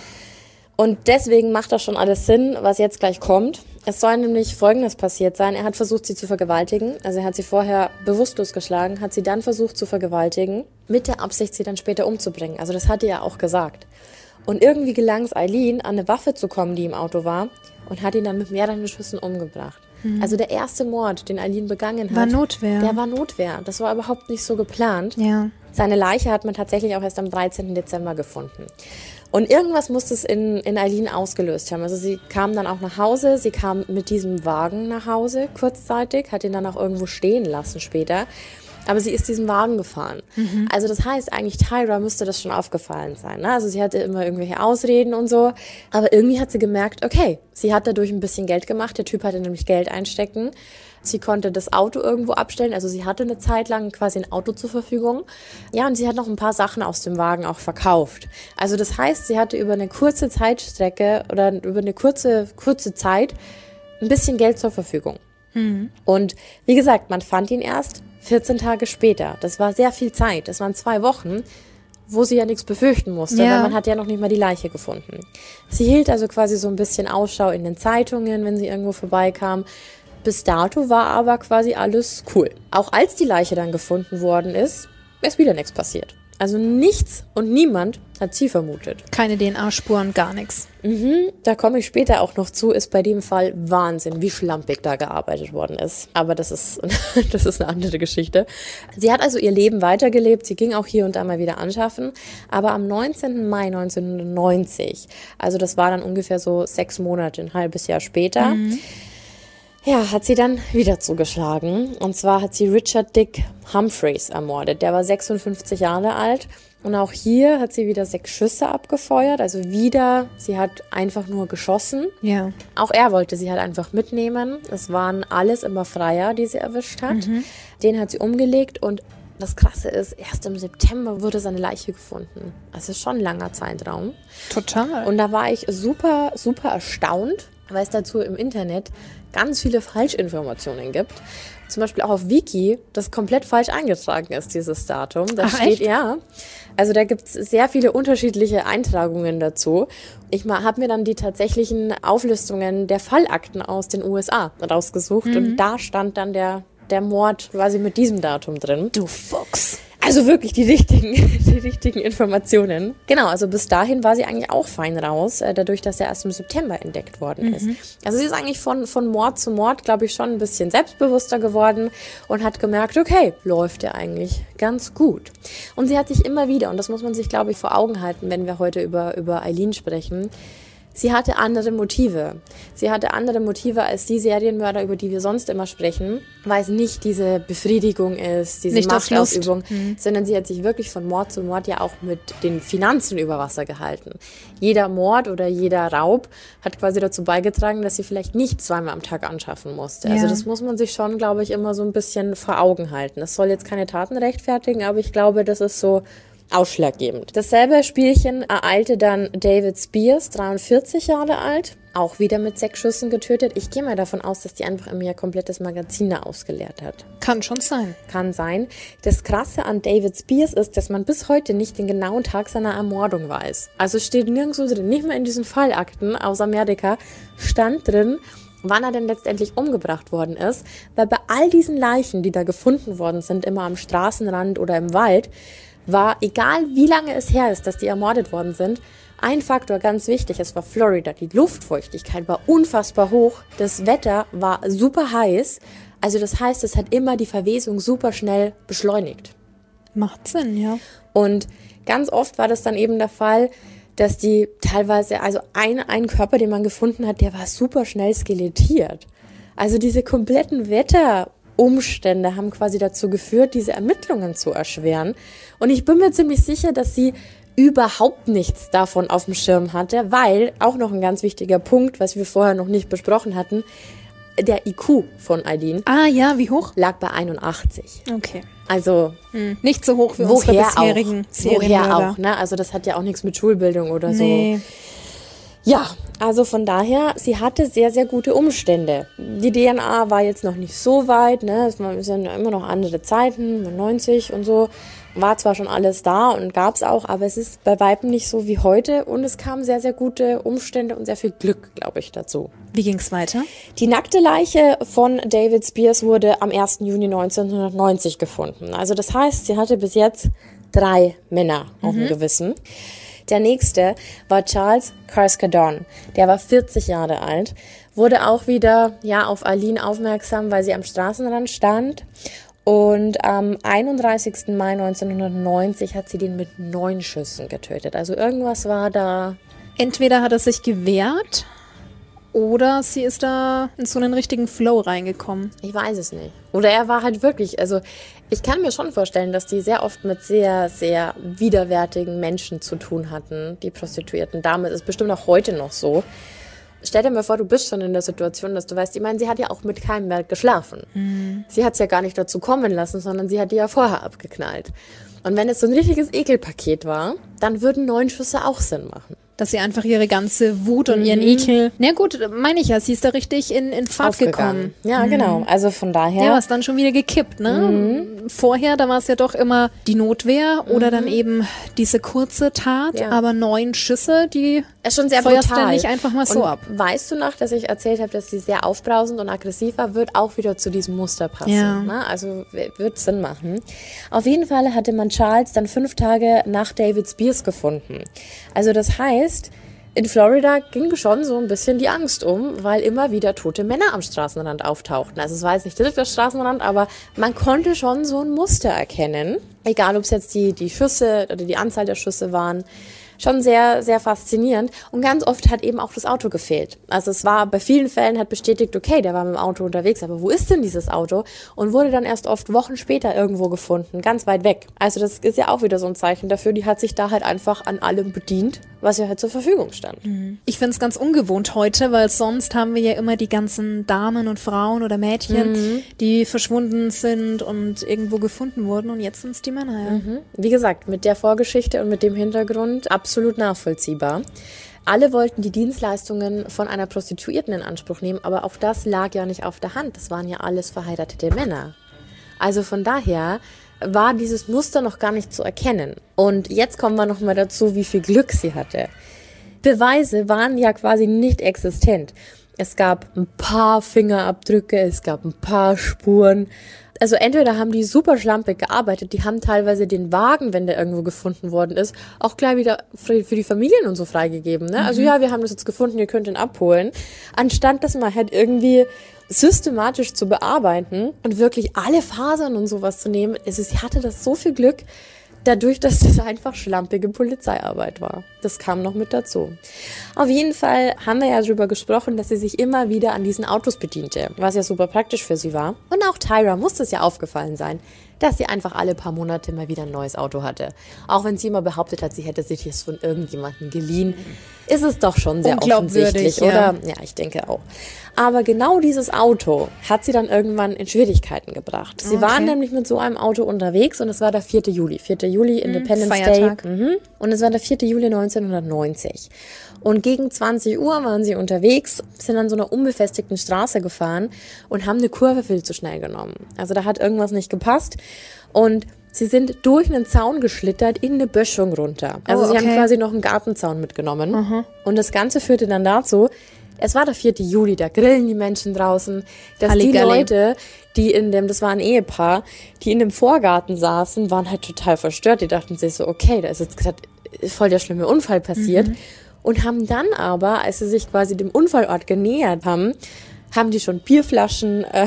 Und deswegen macht das schon alles Sinn, was jetzt gleich kommt. Es soll nämlich Folgendes passiert sein. Er hat versucht, sie zu vergewaltigen. Also er hat sie vorher bewusstlos geschlagen, hat sie dann versucht zu vergewaltigen, mit der Absicht, sie dann später umzubringen. Also das hat er ja auch gesagt. Und irgendwie gelang es Eileen, an eine Waffe zu kommen, die im Auto war, und hat ihn dann mit mehreren Schüssen umgebracht. Mhm. Also der erste Mord, den Eileen begangen hat, war Notwehr. Der war Notwehr. Das war überhaupt nicht so geplant. Ja. Seine Leiche hat man tatsächlich auch erst am dreizehnten Dezember gefunden. Und irgendwas musste es in, in Eileen ausgelöst haben. Also sie kam dann auch nach Hause, sie kam mit diesem Wagen nach Hause kurzzeitig, hat ihn dann auch irgendwo stehen lassen später. Aber sie ist diesen Wagen gefahren. Mhm. Also das heißt, eigentlich Tyra müsste das schon aufgefallen sein. Ne? Also sie hatte immer irgendwelche Ausreden und so. Aber irgendwie hat sie gemerkt, okay, sie hat dadurch ein bisschen Geld gemacht. Der Typ hatte nämlich Geld einstecken. Sie konnte das Auto irgendwo abstellen. Also sie hatte eine Zeit lang quasi ein Auto zur Verfügung. Ja, und sie hat noch ein paar Sachen aus dem Wagen auch verkauft. Also das heißt, sie hatte über eine kurze Zeitstrecke oder über eine kurze, kurze Zeit ein bisschen Geld zur Verfügung. Mhm. Und wie gesagt, man fand ihn erst vierzehn Tage später. Das war sehr viel Zeit. Das waren zwei Wochen, wo sie ja nichts befürchten musste, ja. Weil man hat ja noch nicht mal die Leiche gefunden. Sie hielt also quasi so ein bisschen Ausschau in den Zeitungen, wenn sie irgendwo vorbeikam. Bis dato war aber quasi alles cool. Auch als die Leiche dann gefunden worden ist, ist wieder nichts passiert. Also nichts und niemand hat sie vermutet. Keine D N A-Spuren, gar nichts. Mhm, da komme ich später auch noch zu, ist bei dem Fall Wahnsinn, wie schlampig da gearbeitet worden ist. Aber das ist, das ist eine andere Geschichte. Sie hat also ihr Leben weitergelebt, sie ging auch hier und da mal wieder anschaffen. Aber am neunzehnten Mai neunzehnhundertneunzig, also das war dann ungefähr so sechs Monate, ein halbes Jahr später, mhm. Ja, hat sie dann wieder zugeschlagen. Und zwar hat sie Richard Dick Humphreys ermordet. Der war sechsundfünfzig Jahre alt. Und auch hier hat sie wieder sechs Schüsse abgefeuert. Also wieder, sie hat einfach nur geschossen. Ja. Auch er wollte sie halt einfach mitnehmen. Es waren alles immer Freier, die sie erwischt hat. Mhm. Den hat sie umgelegt und das Krasse ist, erst im September wurde seine Leiche gefunden. Das ist schon ein langer Zeitraum. Total. Und da war ich super, super erstaunt, weil es dazu im Internet ganz viele Falschinformationen gibt. Zum Beispiel auch auf Wiki, das komplett falsch eingetragen ist, dieses Datum. Da Ach, steht, echt? Ja. Also da gibt es sehr viele unterschiedliche Eintragungen dazu. Ich habe mir dann die tatsächlichen Auflistungen der Fallakten aus den U S A rausgesucht. Mhm. Und da stand dann der, der Mord quasi mit diesem Datum drin. Du Fuchs. Also wirklich die richtigen, die richtigen Informationen. Genau, also bis dahin war sie eigentlich auch fein raus, äh, dadurch, dass er erst im September entdeckt worden ist. Mhm. Also sie ist eigentlich von, von Mord zu Mord, glaube ich, schon ein bisschen selbstbewusster geworden und hat gemerkt, okay, läuft ja eigentlich ganz gut. Und sie hat sich immer wieder, und das muss man sich, glaube ich, vor Augen halten, wenn wir heute über, über Eileen sprechen, sie hatte andere Motive. Sie hatte andere Motive als die Serienmörder, über die wir sonst immer sprechen, weil es nicht diese Befriedigung ist, diese nicht Machtausübung, mhm. sondern sie hat sich wirklich von Mord zu Mord ja auch mit den Finanzen über Wasser gehalten. Jeder Mord oder jeder Raub hat quasi dazu beigetragen, dass sie vielleicht nicht zweimal am Tag anschaffen musste. Ja. Also das muss man sich schon, glaube ich, immer so ein bisschen vor Augen halten. Das soll jetzt keine Taten rechtfertigen, aber ich glaube, das ist so ausschlaggebend. Dasselbe Spielchen ereilte dann David Spears, dreiundvierzig Jahre alt, auch wieder mit sechs Schüssen getötet. Ich gehe mal davon aus, dass die einfach immer ihr komplettes Magazin da ausgeleert hat. Kann schon sein. Kann sein. Das Krasse an David Spears ist, dass man bis heute nicht den genauen Tag seiner Ermordung weiß. Also steht nirgendwo drin, nicht mal in diesen Fallakten aus Amerika, stand drin, wann er denn letztendlich umgebracht worden ist, weil bei all diesen Leichen, die da gefunden worden sind, immer am Straßenrand oder im Wald, war, egal wie lange es her ist, dass die ermordet worden sind, ein Faktor ganz wichtig, es war Florida. Die Luftfeuchtigkeit war unfassbar hoch, das Wetter war super heiß, also das heißt, es hat immer die Verwesung super schnell beschleunigt. Macht Sinn, ja. Und ganz oft war das dann eben der Fall, dass die teilweise, also ein, ein Körper, den man gefunden hat, der war super schnell skelettiert. Also diese kompletten Wetter Umstände haben quasi dazu geführt, diese Ermittlungen zu erschweren. Und ich bin mir ziemlich sicher, dass sie überhaupt nichts davon auf dem Schirm hatte, weil, auch noch ein ganz wichtiger Punkt, was wir vorher noch nicht besprochen hatten, der I Q von Eileen. Ah ja, wie hoch? Lag bei einundachtzig. Okay. Also hm. nicht so hoch wie unsere bisherigen Serienmörder. Woher auch, ne? Also das hat ja auch nichts mit Schulbildung oder nee. so. Ja, also von daher, sie hatte sehr, sehr gute Umstände. Die D N A war jetzt noch nicht so weit, ne? Es sind ja immer noch andere Zeiten, neunzig und so. War zwar schon alles da und gab's auch, aber es ist bei Weitem nicht so wie heute und es kamen sehr, sehr gute Umstände und sehr viel Glück, glaube ich, dazu. Wie ging's weiter? Die nackte Leiche von David Spears wurde am ersten Juni neunzehnhundertneunzig gefunden. Also das heißt, sie hatte bis jetzt drei Männer auf dem Gewissen. Der nächste war Charles Carskadon. Der war vierzig Jahre alt, wurde auch wieder ja auf Eileen aufmerksam, weil sie am Straßenrand stand. Und am einunddreißigsten Mai neunzehnhundertneunzig hat sie den mit neun Schüssen getötet. Also irgendwas war da. Entweder hat er sich gewehrt oder sie ist da in so einen richtigen Flow reingekommen. Ich weiß es nicht. Oder er war halt wirklich, also ich kann mir schon vorstellen, dass die sehr oft mit sehr, sehr widerwärtigen Menschen zu tun hatten, die prostituierten Damen. Das ist bestimmt auch heute noch so. Stell dir mal vor, du bist schon in der Situation, dass du weißt, ich meine, sie hat ja auch mit keinem mehr geschlafen. Mhm. Sie hat es ja gar nicht dazu kommen lassen, sondern sie hat die ja vorher abgeknallt. Und wenn es so ein richtiges Ekelpaket war, dann würden neun Schüsse auch Sinn machen. Dass sie einfach ihre ganze Wut und mhm. ihren Ekel... Na gut, meine ich ja, sie ist da richtig in, in Fahrt gekommen. Ja, mhm. genau. Also von daher... Ja, war es dann schon wieder gekippt, ne? Mhm. Vorher, da war es ja doch immer die Notwehr mhm. oder dann eben diese kurze Tat, ja. aber neun Schüsse, die ist schon sehr feuerst brutal. Dann nicht einfach mal so und ab. Weißt du noch, dass ich erzählt habe, dass sie sehr aufbrausend und aggressiv war, wird auch wieder zu diesem Muster passen. Ja. Ne? Also wird Sinn machen. Auf jeden Fall hatte man Charles dann fünf Tage nach David Spears gefunden. Also das heißt... In Florida ging schon so ein bisschen die Angst um, weil immer wieder tote Männer am Straßenrand auftauchten. Also es war jetzt nicht direkt das Straßenrand, aber man konnte schon so ein Muster erkennen. Egal, ob es jetzt die, die Schüsse oder die Anzahl der Schüsse waren. Schon sehr, sehr faszinierend. Und ganz oft hat eben auch das Auto gefehlt. Also es war bei vielen Fällen, hat bestätigt, okay, der war mit dem Auto unterwegs, aber wo ist denn dieses Auto? Und wurde dann erst oft Wochen später irgendwo gefunden, ganz weit weg. Also das ist ja auch wieder so ein Zeichen dafür, die hat sich da halt einfach an allem bedient, was ihr halt zur Verfügung stand. Ich finde es ganz ungewohnt heute, weil sonst haben wir ja immer die ganzen Damen und Frauen oder Mädchen, mhm. die verschwunden sind und irgendwo gefunden wurden und jetzt sind es die Männer. Ja. Mhm. Wie gesagt, mit der Vorgeschichte und mit dem Hintergrund absolut nachvollziehbar. Alle wollten die Dienstleistungen von einer Prostituierten in Anspruch nehmen, aber auch das lag ja nicht auf der Hand. Das waren ja alles verheiratete Männer. Also von daher war dieses Muster noch gar nicht zu erkennen. Und jetzt kommen wir nochmal dazu, wie viel Glück sie hatte. Beweise waren ja quasi nicht existent. Es gab ein paar Fingerabdrücke, es gab ein paar Spuren, Also entweder haben die super schlampig gearbeitet, die haben teilweise den Wagen, wenn der irgendwo gefunden worden ist, auch gleich wieder für die Familien und so freigegeben. Ne? Mhm. Also ja, wir haben das jetzt gefunden, ihr könnt ihn abholen. Anstatt das mal halt irgendwie systematisch zu bearbeiten und wirklich alle Fasern und sowas zu nehmen. Es ist, sie hatte das so viel Glück, dadurch, dass das einfach schlampige Polizeiarbeit war. Das kam noch mit dazu. Auf jeden Fall haben wir ja darüber gesprochen, dass sie sich immer wieder an diesen Autos bediente, was ja super praktisch für sie war. Und auch Tyra musste es ja aufgefallen sein, dass sie einfach alle paar Monate mal wieder ein neues Auto hatte. Auch wenn sie immer behauptet hat, sie hätte sich das von irgendjemandem geliehen, ist es doch schon sehr offensichtlich, oder? Ja. ja, ich denke auch. Aber genau dieses Auto hat sie dann irgendwann in Schwierigkeiten gebracht. Sie okay. waren nämlich mit so einem Auto unterwegs und es war der vierte Juli. vierter Juli, Independence Feiertag. Day. Mhm. Und es war der vierte Juli neunzehnhundertneunzig. Und gegen zwanzig Uhr waren sie unterwegs, sind an so einer unbefestigten Straße gefahren und haben eine Kurve viel zu schnell genommen. Also da hat irgendwas nicht gepasst und sie sind durch einen Zaun geschlittert in eine Böschung runter. Also oh, okay. sie haben quasi noch einen Gartenzaun mitgenommen. Uh-huh. Und das Ganze führte dann dazu, es war der vierte Juli, da grillen die Menschen draußen, dass Halligalli. Die Leute, die in dem, das war ein Ehepaar, die in dem Vorgarten saßen, waren halt total verstört. Die dachten sich so, okay, da ist jetzt gerade voll der schlimme Unfall passiert. Mhm. Und haben dann aber, als sie sich quasi dem Unfallort genähert haben, haben die schon Bierflaschen äh,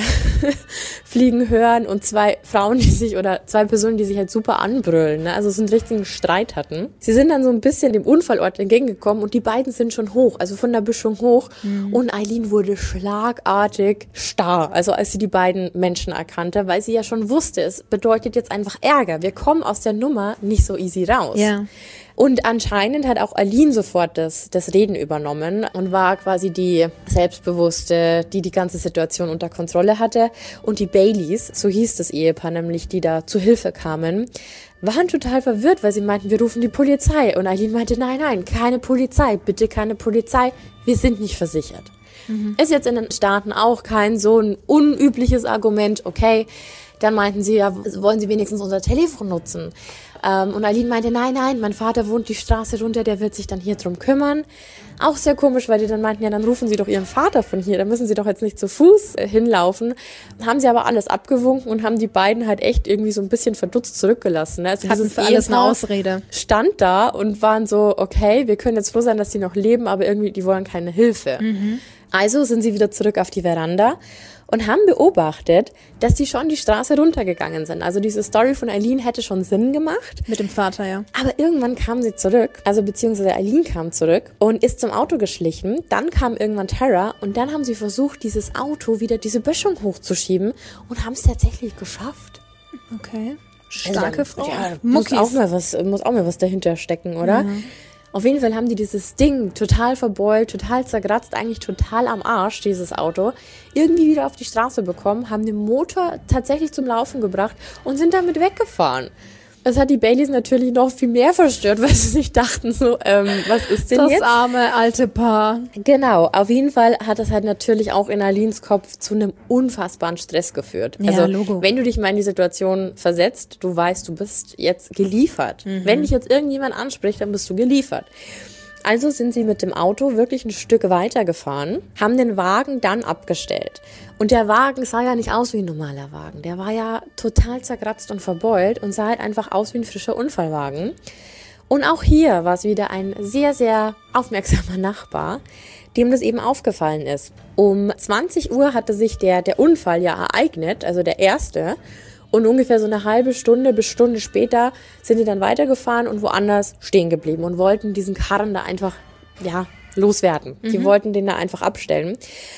fliegen hören und zwei Frauen, die sich, oder zwei Personen, die sich halt super anbrüllen, ne? Also so einen richtigen Streit hatten. Sie sind dann so ein bisschen dem Unfallort entgegengekommen und die beiden sind schon hoch, also von der Böschung hoch. Mhm. Und Eileen wurde schlagartig starr, also als sie die beiden Menschen erkannte, weil sie ja schon wusste, es bedeutet jetzt einfach Ärger. Wir kommen aus der Nummer nicht so easy raus. Ja. Und anscheinend hat auch Eileen sofort das, das Reden übernommen und war quasi die Selbstbewusste, die die ganze Situation unter Kontrolle hatte. Und die Baileys, so hieß das Ehepaar nämlich, die da zu Hilfe kamen, waren total verwirrt, weil sie meinten, wir rufen die Polizei. Und Eileen meinte, nein, nein, keine Polizei, bitte keine Polizei, wir sind nicht versichert. Mhm. Ist jetzt in den Staaten auch kein so ein unübliches Argument, okay. Dann meinten sie, ja, wollen sie wenigstens unser Telefon nutzen? Ähm, und Eileen meinte, nein, nein, mein Vater wohnt die Straße runter, der wird sich dann hier drum kümmern. Auch sehr komisch, weil die dann meinten, ja, dann rufen sie doch ihren Vater von hier, dann müssen sie doch jetzt nicht zu Fuß äh, hinlaufen. Haben sie aber alles abgewunken und haben die beiden halt echt irgendwie so ein bisschen verdutzt zurückgelassen. Ne? Also hatten für alles eine Ausrede. Stand da und waren so, okay, wir können jetzt froh sein, dass die noch leben, aber irgendwie, die wollen keine Hilfe. Mhm. Also sind sie wieder zurück auf die Veranda und haben beobachtet, dass die schon die Straße runtergegangen sind. Also diese Story von Eileen hätte schon Sinn gemacht. Mit dem Vater, ja. Aber irgendwann kam sie zurück, also beziehungsweise Eileen kam zurück und ist zum Auto geschlichen. Dann kam irgendwann Tara und dann haben sie versucht, dieses Auto wieder diese Böschung hochzuschieben und haben es tatsächlich geschafft. Okay. Starke also, Frau. Ja, muss auch mal was, muss auch mal was dahinter stecken, oder? Mhm. Auf jeden Fall haben die dieses Ding total verbeult, total zerkratzt, eigentlich total am Arsch, dieses Auto, irgendwie wieder auf die Straße bekommen, haben den Motor tatsächlich zum Laufen gebracht und sind damit weggefahren. Das hat die Baileys natürlich noch viel mehr verstört, weil sie sich dachten so, ähm, was ist denn das jetzt? Das arme alte Paar. Genau, auf jeden Fall hat das halt natürlich auch in Eileens Kopf zu einem unfassbaren Stress geführt. Ja, also Logo. Wenn du dich mal in die Situation versetzt, du weißt, du bist jetzt geliefert. Mhm. Wenn dich jetzt irgendjemand anspricht, dann bist du geliefert. Also sind sie mit dem Auto wirklich ein Stück weiter gefahren, haben den Wagen dann abgestellt. Und der Wagen sah ja nicht aus wie ein normaler Wagen. Der war ja total zerkratzt und verbeult und sah halt einfach aus wie ein frischer Unfallwagen. Und auch hier war es wieder ein sehr, sehr aufmerksamer Nachbar, dem das eben aufgefallen ist. Um zwanzig Uhr hatte sich der, der Unfall ja ereignet, also der erste. Und ungefähr so eine halbe Stunde bis Stunde später sind die dann weitergefahren und woanders stehen geblieben und wollten diesen Karren da einfach, ja, loswerden. Mhm. Die wollten den da einfach abstellen.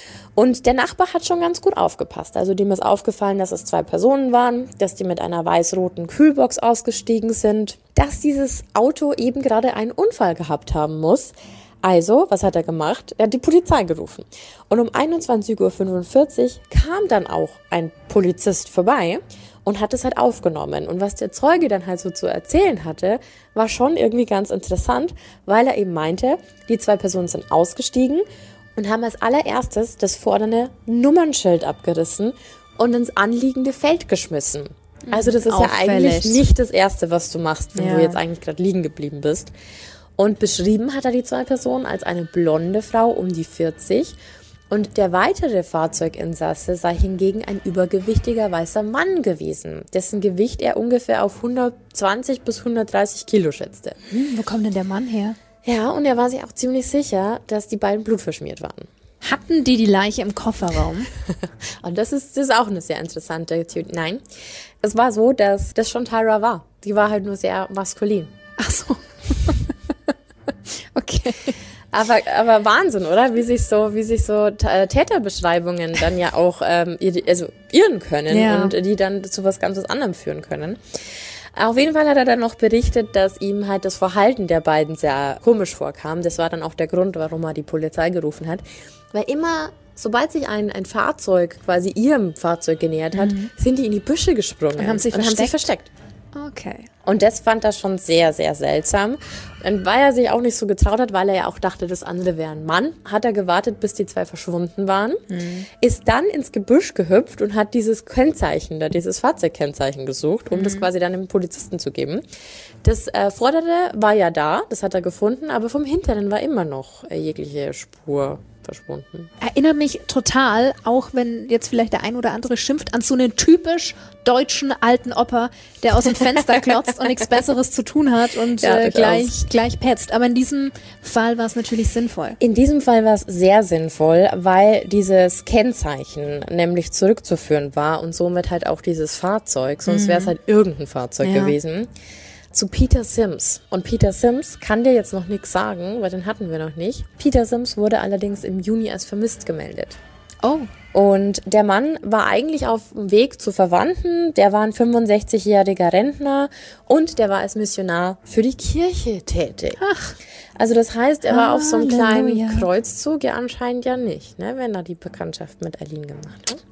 Und der Nachbar hat schon ganz gut aufgepasst. Also dem ist aufgefallen, dass es zwei Personen waren, dass die mit einer weiß-roten Kühlbox ausgestiegen sind, dass dieses Auto eben gerade einen Unfall gehabt haben muss. Also, was hat er gemacht? Er hat die Polizei gerufen. Und um einundzwanzig Uhr fünfundvierzig kam dann auch ein Polizist vorbei und hat es halt aufgenommen. Und was der Zeuge dann halt so zu erzählen hatte, war schon irgendwie ganz interessant, weil er eben meinte, die zwei Personen sind ausgestiegen und haben als allererstes das vordere Nummernschild abgerissen und ins anliegende Feld geschmissen. Also das ist Auffällig. ja eigentlich nicht das Erste, was du machst, wenn ja. du jetzt eigentlich gerade liegen geblieben bist. Und beschrieben hat er die zwei Personen als eine blonde Frau um die vierzig Und der weitere Fahrzeuginsasse sei hingegen ein übergewichtiger weißer Mann gewesen, dessen Gewicht er ungefähr auf hundertzwanzig bis hundertdreißig Kilo schätzte. Hm, wo kommt denn der Mann her? Ja, und er war sich auch ziemlich sicher, dass die beiden blutverschmiert waren. Hatten die die Leiche im Kofferraum? Und das ist, das ist auch eine sehr interessante Theorie. Nein, es war so, dass das schon Tyra war. Die war halt nur sehr maskulin. Ach so. Okay. Aber, aber Wahnsinn, oder? Wie sich so, wie sich so Täterbeschreibungen dann ja auch ähm, also irren können ja. und die dann zu was ganz anderem führen können. Auf jeden Fall hat er dann noch berichtet, dass ihm halt das Verhalten der beiden sehr komisch vorkam. Das war dann auch der Grund, warum er die Polizei gerufen hat. Weil immer, sobald sich ein, ein Fahrzeug quasi ihrem Fahrzeug genähert hat, mhm. sind die in die Büsche gesprungen und haben sich und versteckt. Haben sich versteckt. Okay. Und das fand er schon sehr, sehr seltsam. Und weil er sich auch nicht so getraut hat, weil er ja auch dachte, das andere wäre ein Mann, hat er gewartet, bis die zwei verschwunden waren, mhm. ist dann ins Gebüsch gehüpft und hat dieses Kennzeichen, da dieses Fahrzeugkennzeichen gesucht, um mhm. das quasi dann dem Polizisten zu geben. Das äh, Vordere war ja da, das hat er gefunden, aber vom Hinteren war immer noch äh, jegliche Spur verschwunden. Erinnert mich total, auch wenn jetzt vielleicht der ein oder andere schimpft, an so einen typisch deutschen alten Opa, der aus dem Fenster klotzt und nichts Besseres zu tun hat und ja, äh, gleich, gleich petzt. Aber in diesem Fall war es natürlich sinnvoll. In diesem Fall war es sehr sinnvoll, weil dieses Kennzeichen nämlich zurückzuführen war und somit halt auch dieses Fahrzeug, sonst mhm. wäre es halt irgendein Fahrzeug ja. gewesen. Zu Peter Sims. Und Peter Sims kann dir jetzt noch nichts sagen, weil den hatten wir noch nicht. Peter Sims wurde allerdings im Juni als vermisst gemeldet. Oh. Und der Mann war eigentlich auf dem Weg zu Verwandten. Der war ein fünfundsechzigjähriger Rentner und der war als Missionar für die Kirche tätig. Ach. Also das heißt, er war ah, auf so einem Halleluja. kleinen Kreuzzug. Ja, anscheinend ja nicht, ne, wenn er die Bekanntschaft mit Eileen gemacht hat.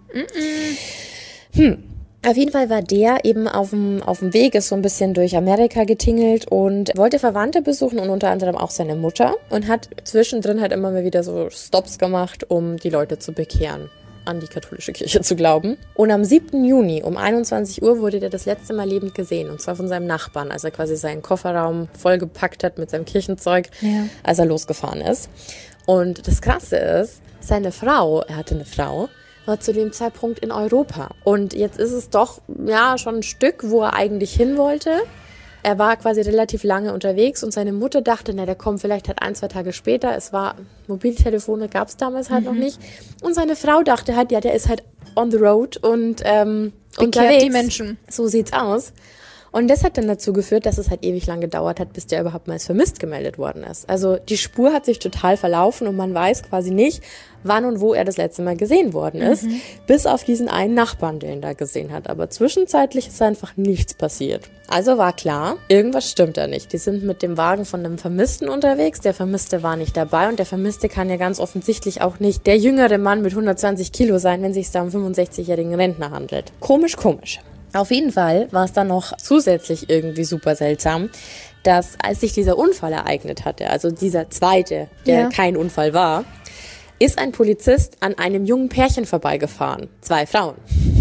Mm-mm. Hm. Auf jeden Fall war der eben auf dem, auf dem Weg, ist so ein bisschen durch Amerika getingelt und wollte Verwandte besuchen und unter anderem auch seine Mutter und hat zwischendrin halt immer mal wieder so Stops gemacht, um die Leute zu bekehren, an die katholische Kirche zu glauben. Und am siebten Juni um einundzwanzig Uhr wurde der das letzte Mal lebend gesehen und zwar von seinem Nachbarn, als er quasi seinen Kofferraum vollgepackt hat mit seinem Kirchenzeug, ja. als er losgefahren ist. Und das Krasse ist, seine Frau, er hatte eine Frau, war zu dem Zeitpunkt in Europa. Und jetzt ist es doch ja schon ein Stück, wo er eigentlich hin wollte. Er war quasi relativ lange unterwegs und seine Mutter dachte, na, der kommt vielleicht halt ein, zwei Tage später. Es war, Mobiltelefone gab es damals halt mhm. noch nicht. Und seine Frau dachte halt, ja, der ist halt on the road und ähm, unterwegs. Die Menschen. So sieht's aus. Und das hat dann dazu geführt, dass es halt ewig lang gedauert hat, bis der überhaupt mal als vermisst gemeldet worden ist. Also die Spur hat sich total verlaufen und man weiß quasi nicht, wann und wo er das letzte Mal gesehen worden ist, mhm. bis auf diesen einen Nachbarn, den er da gesehen hat. Aber zwischenzeitlich ist einfach nichts passiert. Also war klar, irgendwas stimmt da nicht. Die sind mit dem Wagen von einem Vermissten unterwegs, der Vermisste war nicht dabei und der Vermisste kann ja ganz offensichtlich auch nicht der jüngere Mann mit hundertzwanzig Kilo sein, wenn es sich da um einen fünfundsechzigjährigen Rentner handelt. Komisch, komisch. Auf jeden Fall war es dann noch zusätzlich irgendwie super seltsam, dass als sich dieser Unfall ereignet hatte, also dieser zweite, der ja. kein Unfall war, ist ein Polizist an einem jungen Pärchen vorbeigefahren. Zwei Frauen.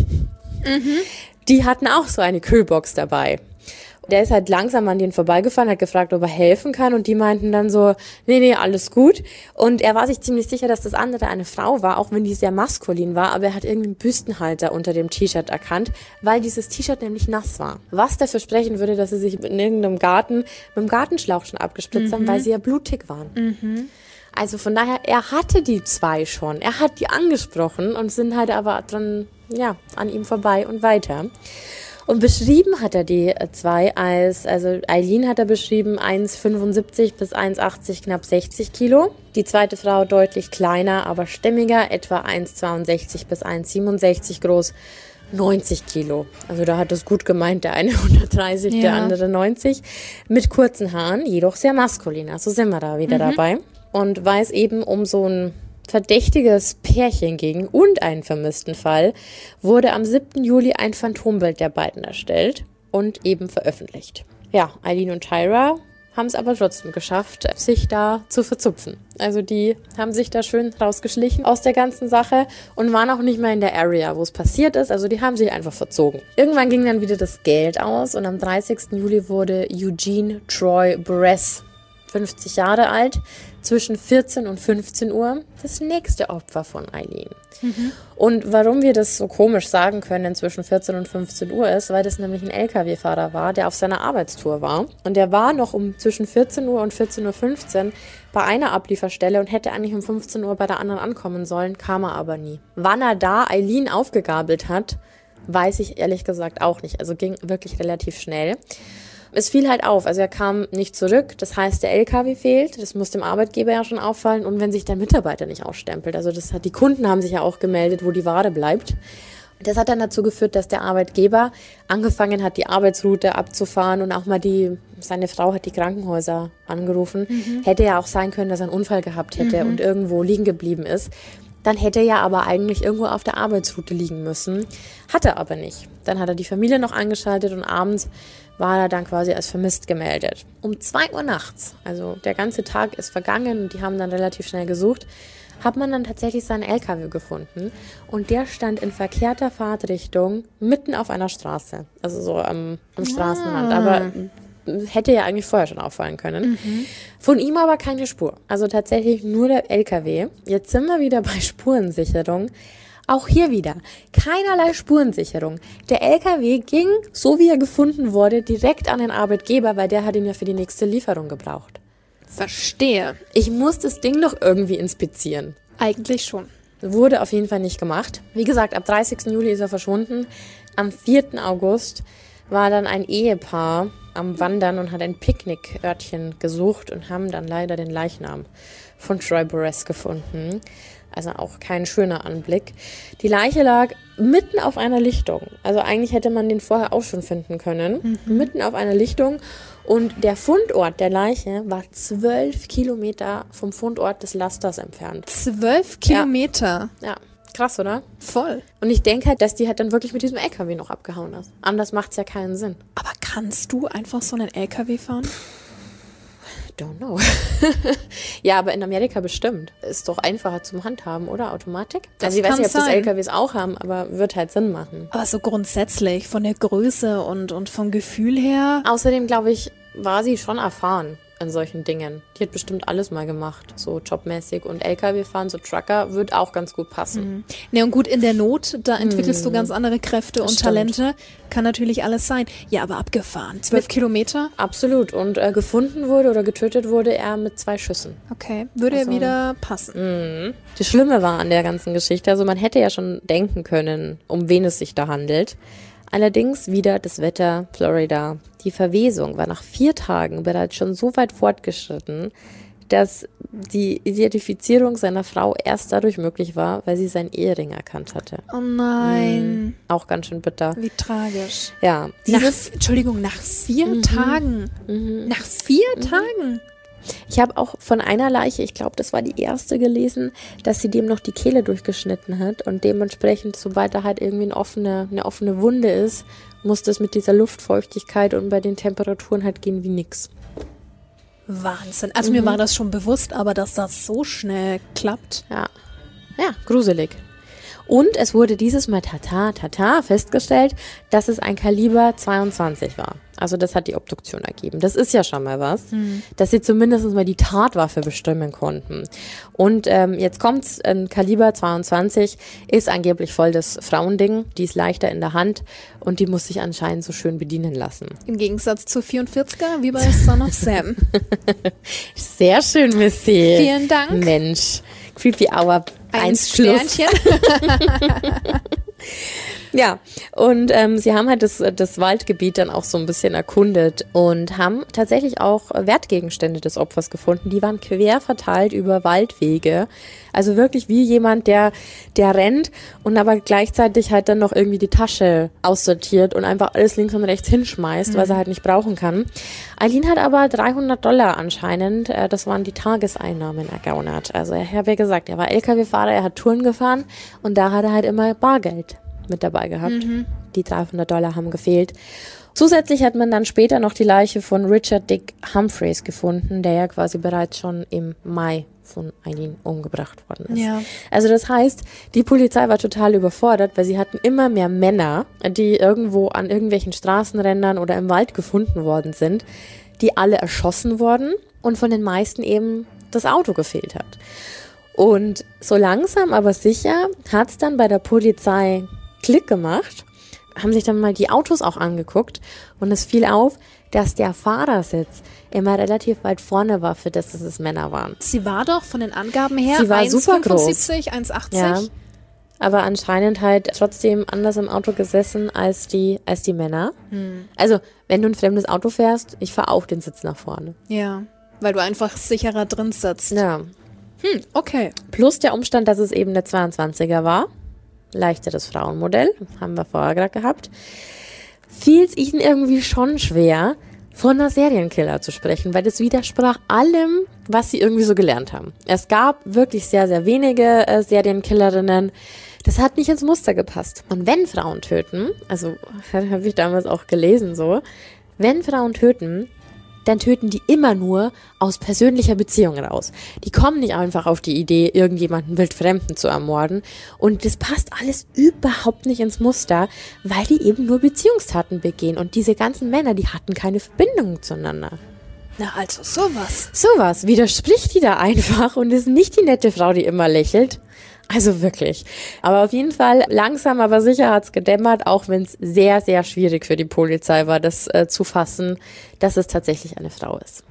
Mhm. Die hatten auch so eine Kühlbox dabei. Der ist halt langsam an denen vorbeigefahren, hat gefragt, ob er helfen kann und die meinten dann so, nee, nee, alles gut. Und er war sich ziemlich sicher, dass das andere eine Frau war, auch wenn die sehr maskulin war, aber er hat irgendeinen Büstenhalter unter dem T-Shirt erkannt, weil dieses T-Shirt nämlich nass war. Was dafür sprechen würde, dass sie sich in irgendeinem Garten mit dem Gartenschlauch schon abgespritzt mhm. haben, weil sie ja blutig waren. Mhm. Also von daher, er hatte die zwei schon, er hat die angesprochen und sind halt aber dran, ja, an ihm vorbei und weiter. Und beschrieben hat er die zwei als, also Eileen hat er beschrieben, eins Komma fünfundsiebzig bis eins Komma achtzig, knapp sechzig Kilo. Die zweite Frau deutlich kleiner, aber stämmiger, etwa eins Komma zweiundsechzig bis eins Komma siebenundsechzig groß, neunzig Kilo. Also da hat es gut gemeint, der eine hundertdreißig, ja. der andere neunzig. Mit kurzen Haaren, jedoch sehr maskulin. Also sind wir da wieder mhm. dabei. Und weil es eben um so ein verdächtiges Pärchen ging und einen vermissten Fall, wurde am siebten Juli ein Phantombild der beiden erstellt und eben veröffentlicht. Ja, Eileen und Tyra haben es aber trotzdem geschafft, sich da zu verzupfen. Also die haben sich da schön rausgeschlichen aus der ganzen Sache und waren auch nicht mehr in der Area, wo es passiert ist. Also die haben sich einfach verzogen. Irgendwann ging dann wieder das Geld aus und am dreißigsten Juli wurde Eugene Troy Burress, fünfzig Jahre alt, zwischen vierzehn und fünfzehn Uhr das nächste Opfer von Eileen. Mhm. Und warum wir das so komisch sagen können, zwischen vierzehn und fünfzehn Uhr ist, weil das nämlich ein L K W-Fahrer war, der auf seiner Arbeitstour war. Und der war noch um zwischen vierzehn Uhr und vierzehn Uhr fünfzehn bei einer Ablieferstelle und hätte eigentlich um fünfzehn Uhr bei der anderen ankommen sollen, kam er aber nie. Wann er da Eileen aufgegabelt hat, weiß ich ehrlich gesagt auch nicht. Also ging wirklich relativ schnell. Es fiel halt auf, also er kam nicht zurück, das heißt, der L K W fehlt, das muss dem Arbeitgeber ja schon auffallen und wenn sich der Mitarbeiter nicht ausstempelt, also das hat, die Kunden haben sich ja auch gemeldet, wo die Ware bleibt. Das hat dann dazu geführt, dass der Arbeitgeber angefangen hat, die Arbeitsroute abzufahren und auch mal die, seine Frau hat die Krankenhäuser angerufen. Mhm. Hätte ja auch sein können, dass er einen Unfall gehabt hätte mhm. und irgendwo liegen geblieben ist. Dann hätte er ja aber eigentlich irgendwo auf der Arbeitsroute liegen müssen. Hat er aber nicht. Dann hat er die Familie noch angeschaltet und abends war er dann quasi als vermisst gemeldet. Um zwei Uhr nachts, also der ganze Tag ist vergangen und die haben dann relativ schnell gesucht, hat man dann tatsächlich seinen L K W gefunden und der stand in verkehrter Fahrtrichtung mitten auf einer Straße, also so am, am Straßenrand, ah. aber hätte ja eigentlich vorher schon auffallen können. Mhm. Von ihm aber keine Spur, also tatsächlich nur der L K W. Jetzt sind wir wieder bei Spurensicherung. Auch hier wieder keinerlei Spurensicherung. Der L K W ging, so wie er gefunden wurde, direkt an den Arbeitgeber, weil der hat ihn ja für die nächste Lieferung gebraucht. Verstehe. Ich muss das Ding doch irgendwie inspizieren. Eigentlich schon. Wurde auf jeden Fall nicht gemacht. Wie gesagt, ab dreißigsten Juli ist er verschwunden. Am vierten August war dann ein Ehepaar am Wandern und hat ein Picknickörtchen gesucht und haben dann leider den Leichnam von Troy Burress gefunden. Also auch kein schöner Anblick. Die Leiche lag mitten auf einer Lichtung. Also eigentlich hätte man den vorher auch schon finden können. Mhm. Mitten auf einer Lichtung. Und der Fundort der Leiche war zwölf Kilometer vom Fundort des Lasters entfernt. Zwölf Kilometer? Ja. ja. Krass, oder? Voll. Und ich denke halt, dass die halt dann wirklich mit diesem L K W noch abgehauen ist. Anders macht es ja keinen Sinn. Aber kannst du einfach so einen L K W fahren? Don't know. Ja, aber in Amerika bestimmt. Ist doch einfacher zum Handhaben, oder? Automatik? Das also ich weiß nicht, ob sein. das L K Ws auch haben, aber wird halt Sinn machen. Aber so grundsätzlich, von der Größe und, und vom Gefühl her. Außerdem, glaube ich, war sie schon erfahren in solchen Dingen. Die hat bestimmt alles mal gemacht, so jobmäßig. Und L K W fahren, so Trucker, wird auch ganz gut passen. Mhm. Ne, und gut, in der Not, da entwickelst mhm. du ganz andere Kräfte das und stimmt. Talente. Kann natürlich alles sein. Ja, aber abgefahren. Zwölf mit, Kilometer? Absolut. Und äh, gefunden wurde oder getötet wurde er mit zwei Schüssen. Okay. Würde also, er wieder passen. Mh. Das Schlimme war an der ganzen Geschichte, also man hätte ja schon denken können, um wen es sich da handelt. Allerdings wieder das Wetter, Florida. Die Verwesung war nach vier Tagen bereits schon so weit fortgeschritten, dass die Identifizierung seiner Frau erst dadurch möglich war, weil sie seinen Ehering erkannt hatte. Oh nein. Mhm. Auch ganz schön bitter. Wie tragisch. Ja. Dieses, nach, Entschuldigung, nach vier mhm. Tagen. Mhm. Nach vier mhm. Tagen. Ich habe auch von einer Leiche, ich glaube, das war die erste, gelesen, dass sie dem noch die Kehle durchgeschnitten hat und dementsprechend, sobald da halt irgendwie eine offene, eine offene Wunde ist, muss das mit dieser Luftfeuchtigkeit und bei den Temperaturen halt gehen wie nix. Wahnsinn. Also mhm. mir war das schon bewusst, aber dass das so schnell klappt. Ja, ja, gruselig. Und es wurde dieses Mal tata, tata festgestellt, dass es ein Kaliber zweiundzwanzig war. Also das hat die Obduktion ergeben. Das ist ja schon mal was, mhm. dass sie zumindest mal die Tatwaffe bestimmen konnten. Und ähm, jetzt kommt's, ein Kaliber zweiundzwanzig ist angeblich voll das Frauending. Die ist leichter in der Hand und die muss sich anscheinend so schön bedienen lassen. Im Gegensatz zur vierundvierziger, wie bei Son of Sam. Sehr schön, Missy. Vielen Dank. Mensch, Creepy Hour eins Sternchen. Ja, und ähm, sie haben halt das, das Waldgebiet dann auch so ein bisschen erkundet und haben tatsächlich auch Wertgegenstände des Opfers gefunden. Die waren quer verteilt über Waldwege. Also wirklich wie jemand, der, der rennt und aber gleichzeitig halt dann noch irgendwie die Tasche aussortiert und einfach alles links und rechts hinschmeißt, mhm. was er halt nicht brauchen kann. Eileen hat aber dreihundert Dollar anscheinend, äh, das waren die Tageseinnahmen, ergaunert. Also ich habe ja gesagt, er war L K W-Fahrer, er hat Touren gefahren und da hat er halt immer Bargeld mit dabei gehabt. Mhm. Die dreihundert Dollar haben gefehlt. Zusätzlich hat man dann später noch die Leiche von Richard Dick Humphreys gefunden, der ja quasi bereits schon im Mai von Eileen umgebracht worden ist. Ja. Also das heißt, die Polizei war total überfordert, weil sie hatten immer mehr Männer, die irgendwo an irgendwelchen Straßenrändern oder im Wald gefunden worden sind, die alle erschossen wurden und von den meisten eben das Auto gefehlt hat. Und so langsam, aber sicher hat es dann bei der Polizei Klick gemacht, haben sich dann mal die Autos auch angeguckt und es fiel auf, dass der Fahrersitz immer relativ weit vorne war, für das, dass es Männer waren. Sie war doch von den Angaben her Sie war super groß. eins Komma fünfundsiebzig, eins Komma achtzig. Ja, aber anscheinend halt trotzdem anders im Auto gesessen als die, als die Männer. Hm. Also, wenn du ein fremdes Auto fährst, ich fahre auch den Sitz nach vorne. Ja, weil du einfach sicherer drin sitzt. Ja. Hm, okay. Plus der Umstand, dass es eben eine zweiundzwanziger war. Leichteres Frauenmodell, haben wir vorher gerade gehabt. Fiel es ihnen irgendwie schon schwer, von einer Serienkiller zu sprechen, weil das widersprach allem, was sie irgendwie so gelernt haben. Es gab wirklich sehr, sehr wenige äh, Serienkillerinnen. Das hat nicht ins Muster gepasst. Und wenn Frauen töten, also habe ich damals auch gelesen so, wenn Frauen töten, dann töten die immer nur aus persönlicher Beziehung raus. Die kommen nicht einfach auf die Idee, irgendjemanden wildfremden zu ermorden. Und das passt alles überhaupt nicht ins Muster, weil die eben nur Beziehungstaten begehen. Und diese ganzen Männer, die hatten keine Verbindungen zueinander. Na, also sowas. Sowas widerspricht die da einfach und ist nicht die nette Frau, die immer lächelt. Also wirklich. Aber auf jeden Fall, langsam aber sicher hat's gedämmert, auch wenn es sehr, sehr schwierig für die Polizei war, das äh, zu fassen, dass es tatsächlich eine Frau ist.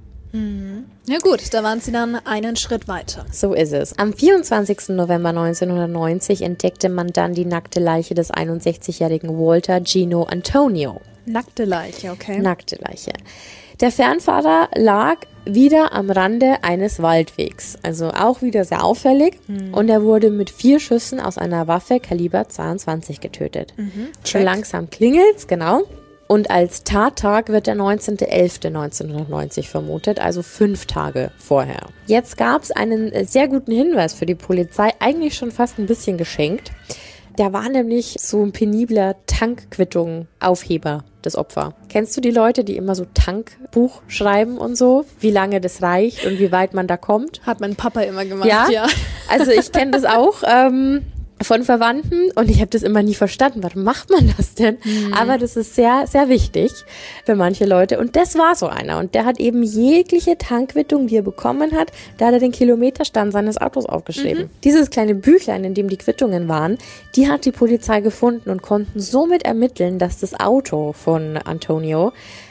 Mhm. Ja gut, da waren sie dann einen Schritt weiter. So ist es. Am vierundzwanzigsten November neunzehnhundertneunzig entdeckte man dann die nackte Leiche des einundsechzigjährigen Walter Gino Antonio. Nackte Leiche, okay. Nackte Leiche. Der Fernfahrer lag wieder am Rande eines Waldwegs, also auch wieder sehr auffällig. Mhm. Und er wurde mit vier Schüssen aus einer Waffe Kaliber zweiundzwanzig getötet. Mhm. Schon langsam klingelt's, genau. Und als Tattag wird der neunzehnter elfter neunzehnhundertneunzig vermutet, also fünf Tage vorher. Jetzt gab's einen sehr guten Hinweis für die Polizei, eigentlich schon fast ein bisschen geschenkt. Der war nämlich so ein penibler Tankquittung-Aufheber, das Opfer. Kennst du die Leute, die immer so Tankbuch schreiben und so? Wie lange das reicht und wie weit man da kommt? Hat mein Papa immer gemacht, ja. ja. Also ich kenne das auch ähm, von Verwandten und ich habe das immer nie verstanden. Warum macht man das denn? Mhm. Aber das ist sehr, sehr wichtig für manche Leute. Und das war so einer. Und der hat eben jegliche Tankquittung, die er bekommen hat, da hat er den Kilometerstand seines Autos aufgeschrieben. Mhm. Dieses kleine Büchlein, in dem die Quittungen waren, die hat die Polizei gefunden und konnten somit ermitteln, dass das Auto von Antonio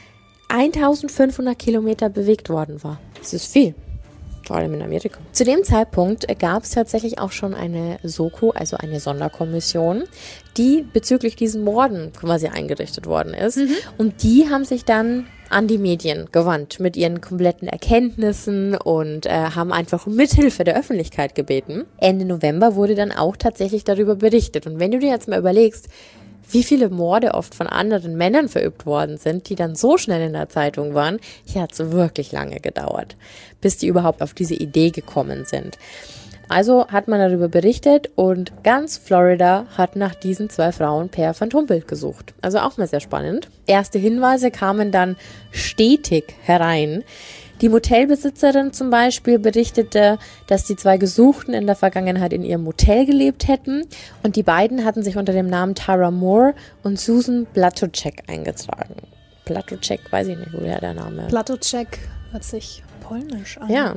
eintausendfünfhundert Kilometer bewegt worden war. Das ist viel. Vor allem in Amerika. Zu dem Zeitpunkt gab es tatsächlich auch schon eine Soko, also eine Sonderkommission, die bezüglich diesen Morden quasi eingerichtet worden ist. Mhm. Und die haben sich dann an die Medien gewandt mit ihren kompletten Erkenntnissen und äh, haben einfach um Mithilfe der Öffentlichkeit gebeten. Ende November wurde dann auch tatsächlich darüber berichtet. Und wenn du dir jetzt mal überlegst, wie viele Morde oft von anderen Männern verübt worden sind, die dann so schnell in der Zeitung waren, hier hat es wirklich lange gedauert, bis die überhaupt auf diese Idee gekommen sind. Also hat man darüber berichtet und ganz Florida hat nach diesen zwei Frauen per Phantombild gesucht. Also auch mal sehr spannend. Erste Hinweise kamen dann stetig herein. Die Motelbesitzerin zum Beispiel berichtete, dass die zwei Gesuchten in der Vergangenheit in ihrem Motel gelebt hätten und die beiden hatten sich unter dem Namen Tara Moore und Susan Blatocek eingetragen. Blatocek, weiß ich nicht, woher der Name ist. Blatocek hört sich polnisch an. Ja.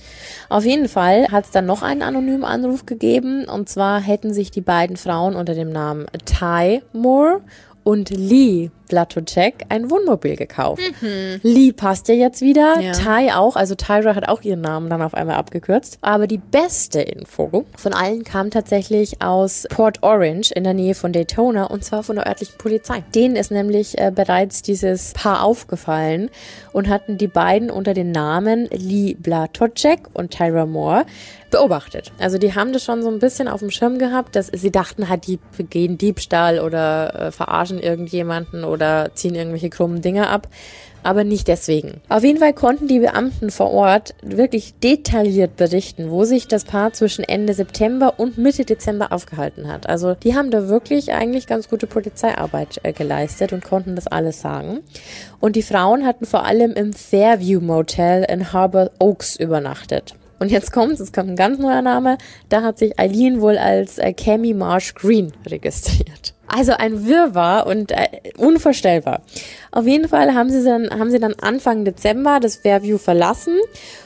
Auf jeden Fall hat es dann noch einen anonymen Anruf gegeben und zwar hätten sich die beiden Frauen unter dem Namen Ty Moore und Lee Blatocek ein Wohnmobil gekauft. Mhm. Lee passt ja jetzt wieder, ja. Ty auch, also Tyra hat auch ihren Namen dann auf einmal abgekürzt. Aber die beste Info von allen kam tatsächlich aus Port Orange in der Nähe von Daytona und zwar von der örtlichen Polizei. Denen ist nämlich äh, bereits dieses Paar aufgefallen und hatten die beiden unter den Namen Lee Blatocek und Tyra Moore beobachtet. Also die haben das schon so ein bisschen auf dem Schirm gehabt, dass sie dachten halt, die begehen Diebstahl oder äh, verarschen irgendjemanden oder ziehen irgendwelche krummen Dinge ab, aber nicht deswegen. Auf jeden Fall konnten die Beamten vor Ort wirklich detailliert berichten, wo sich das Paar zwischen Ende September und Mitte Dezember aufgehalten hat. Also die haben da wirklich eigentlich ganz gute Polizeiarbeit äh, geleistet und konnten das alles sagen. Und die Frauen hatten vor allem im Fairview Motel in Harbor Oaks übernachtet. Und jetzt kommt's, es kommt ein ganz neuer Name, da hat sich Eileen wohl als äh, Cami Marsh Green registriert. Also ein Wirrwarr und äh, unvorstellbar. Auf jeden Fall haben sie dann, haben sie dann Anfang Dezember das Fairview verlassen.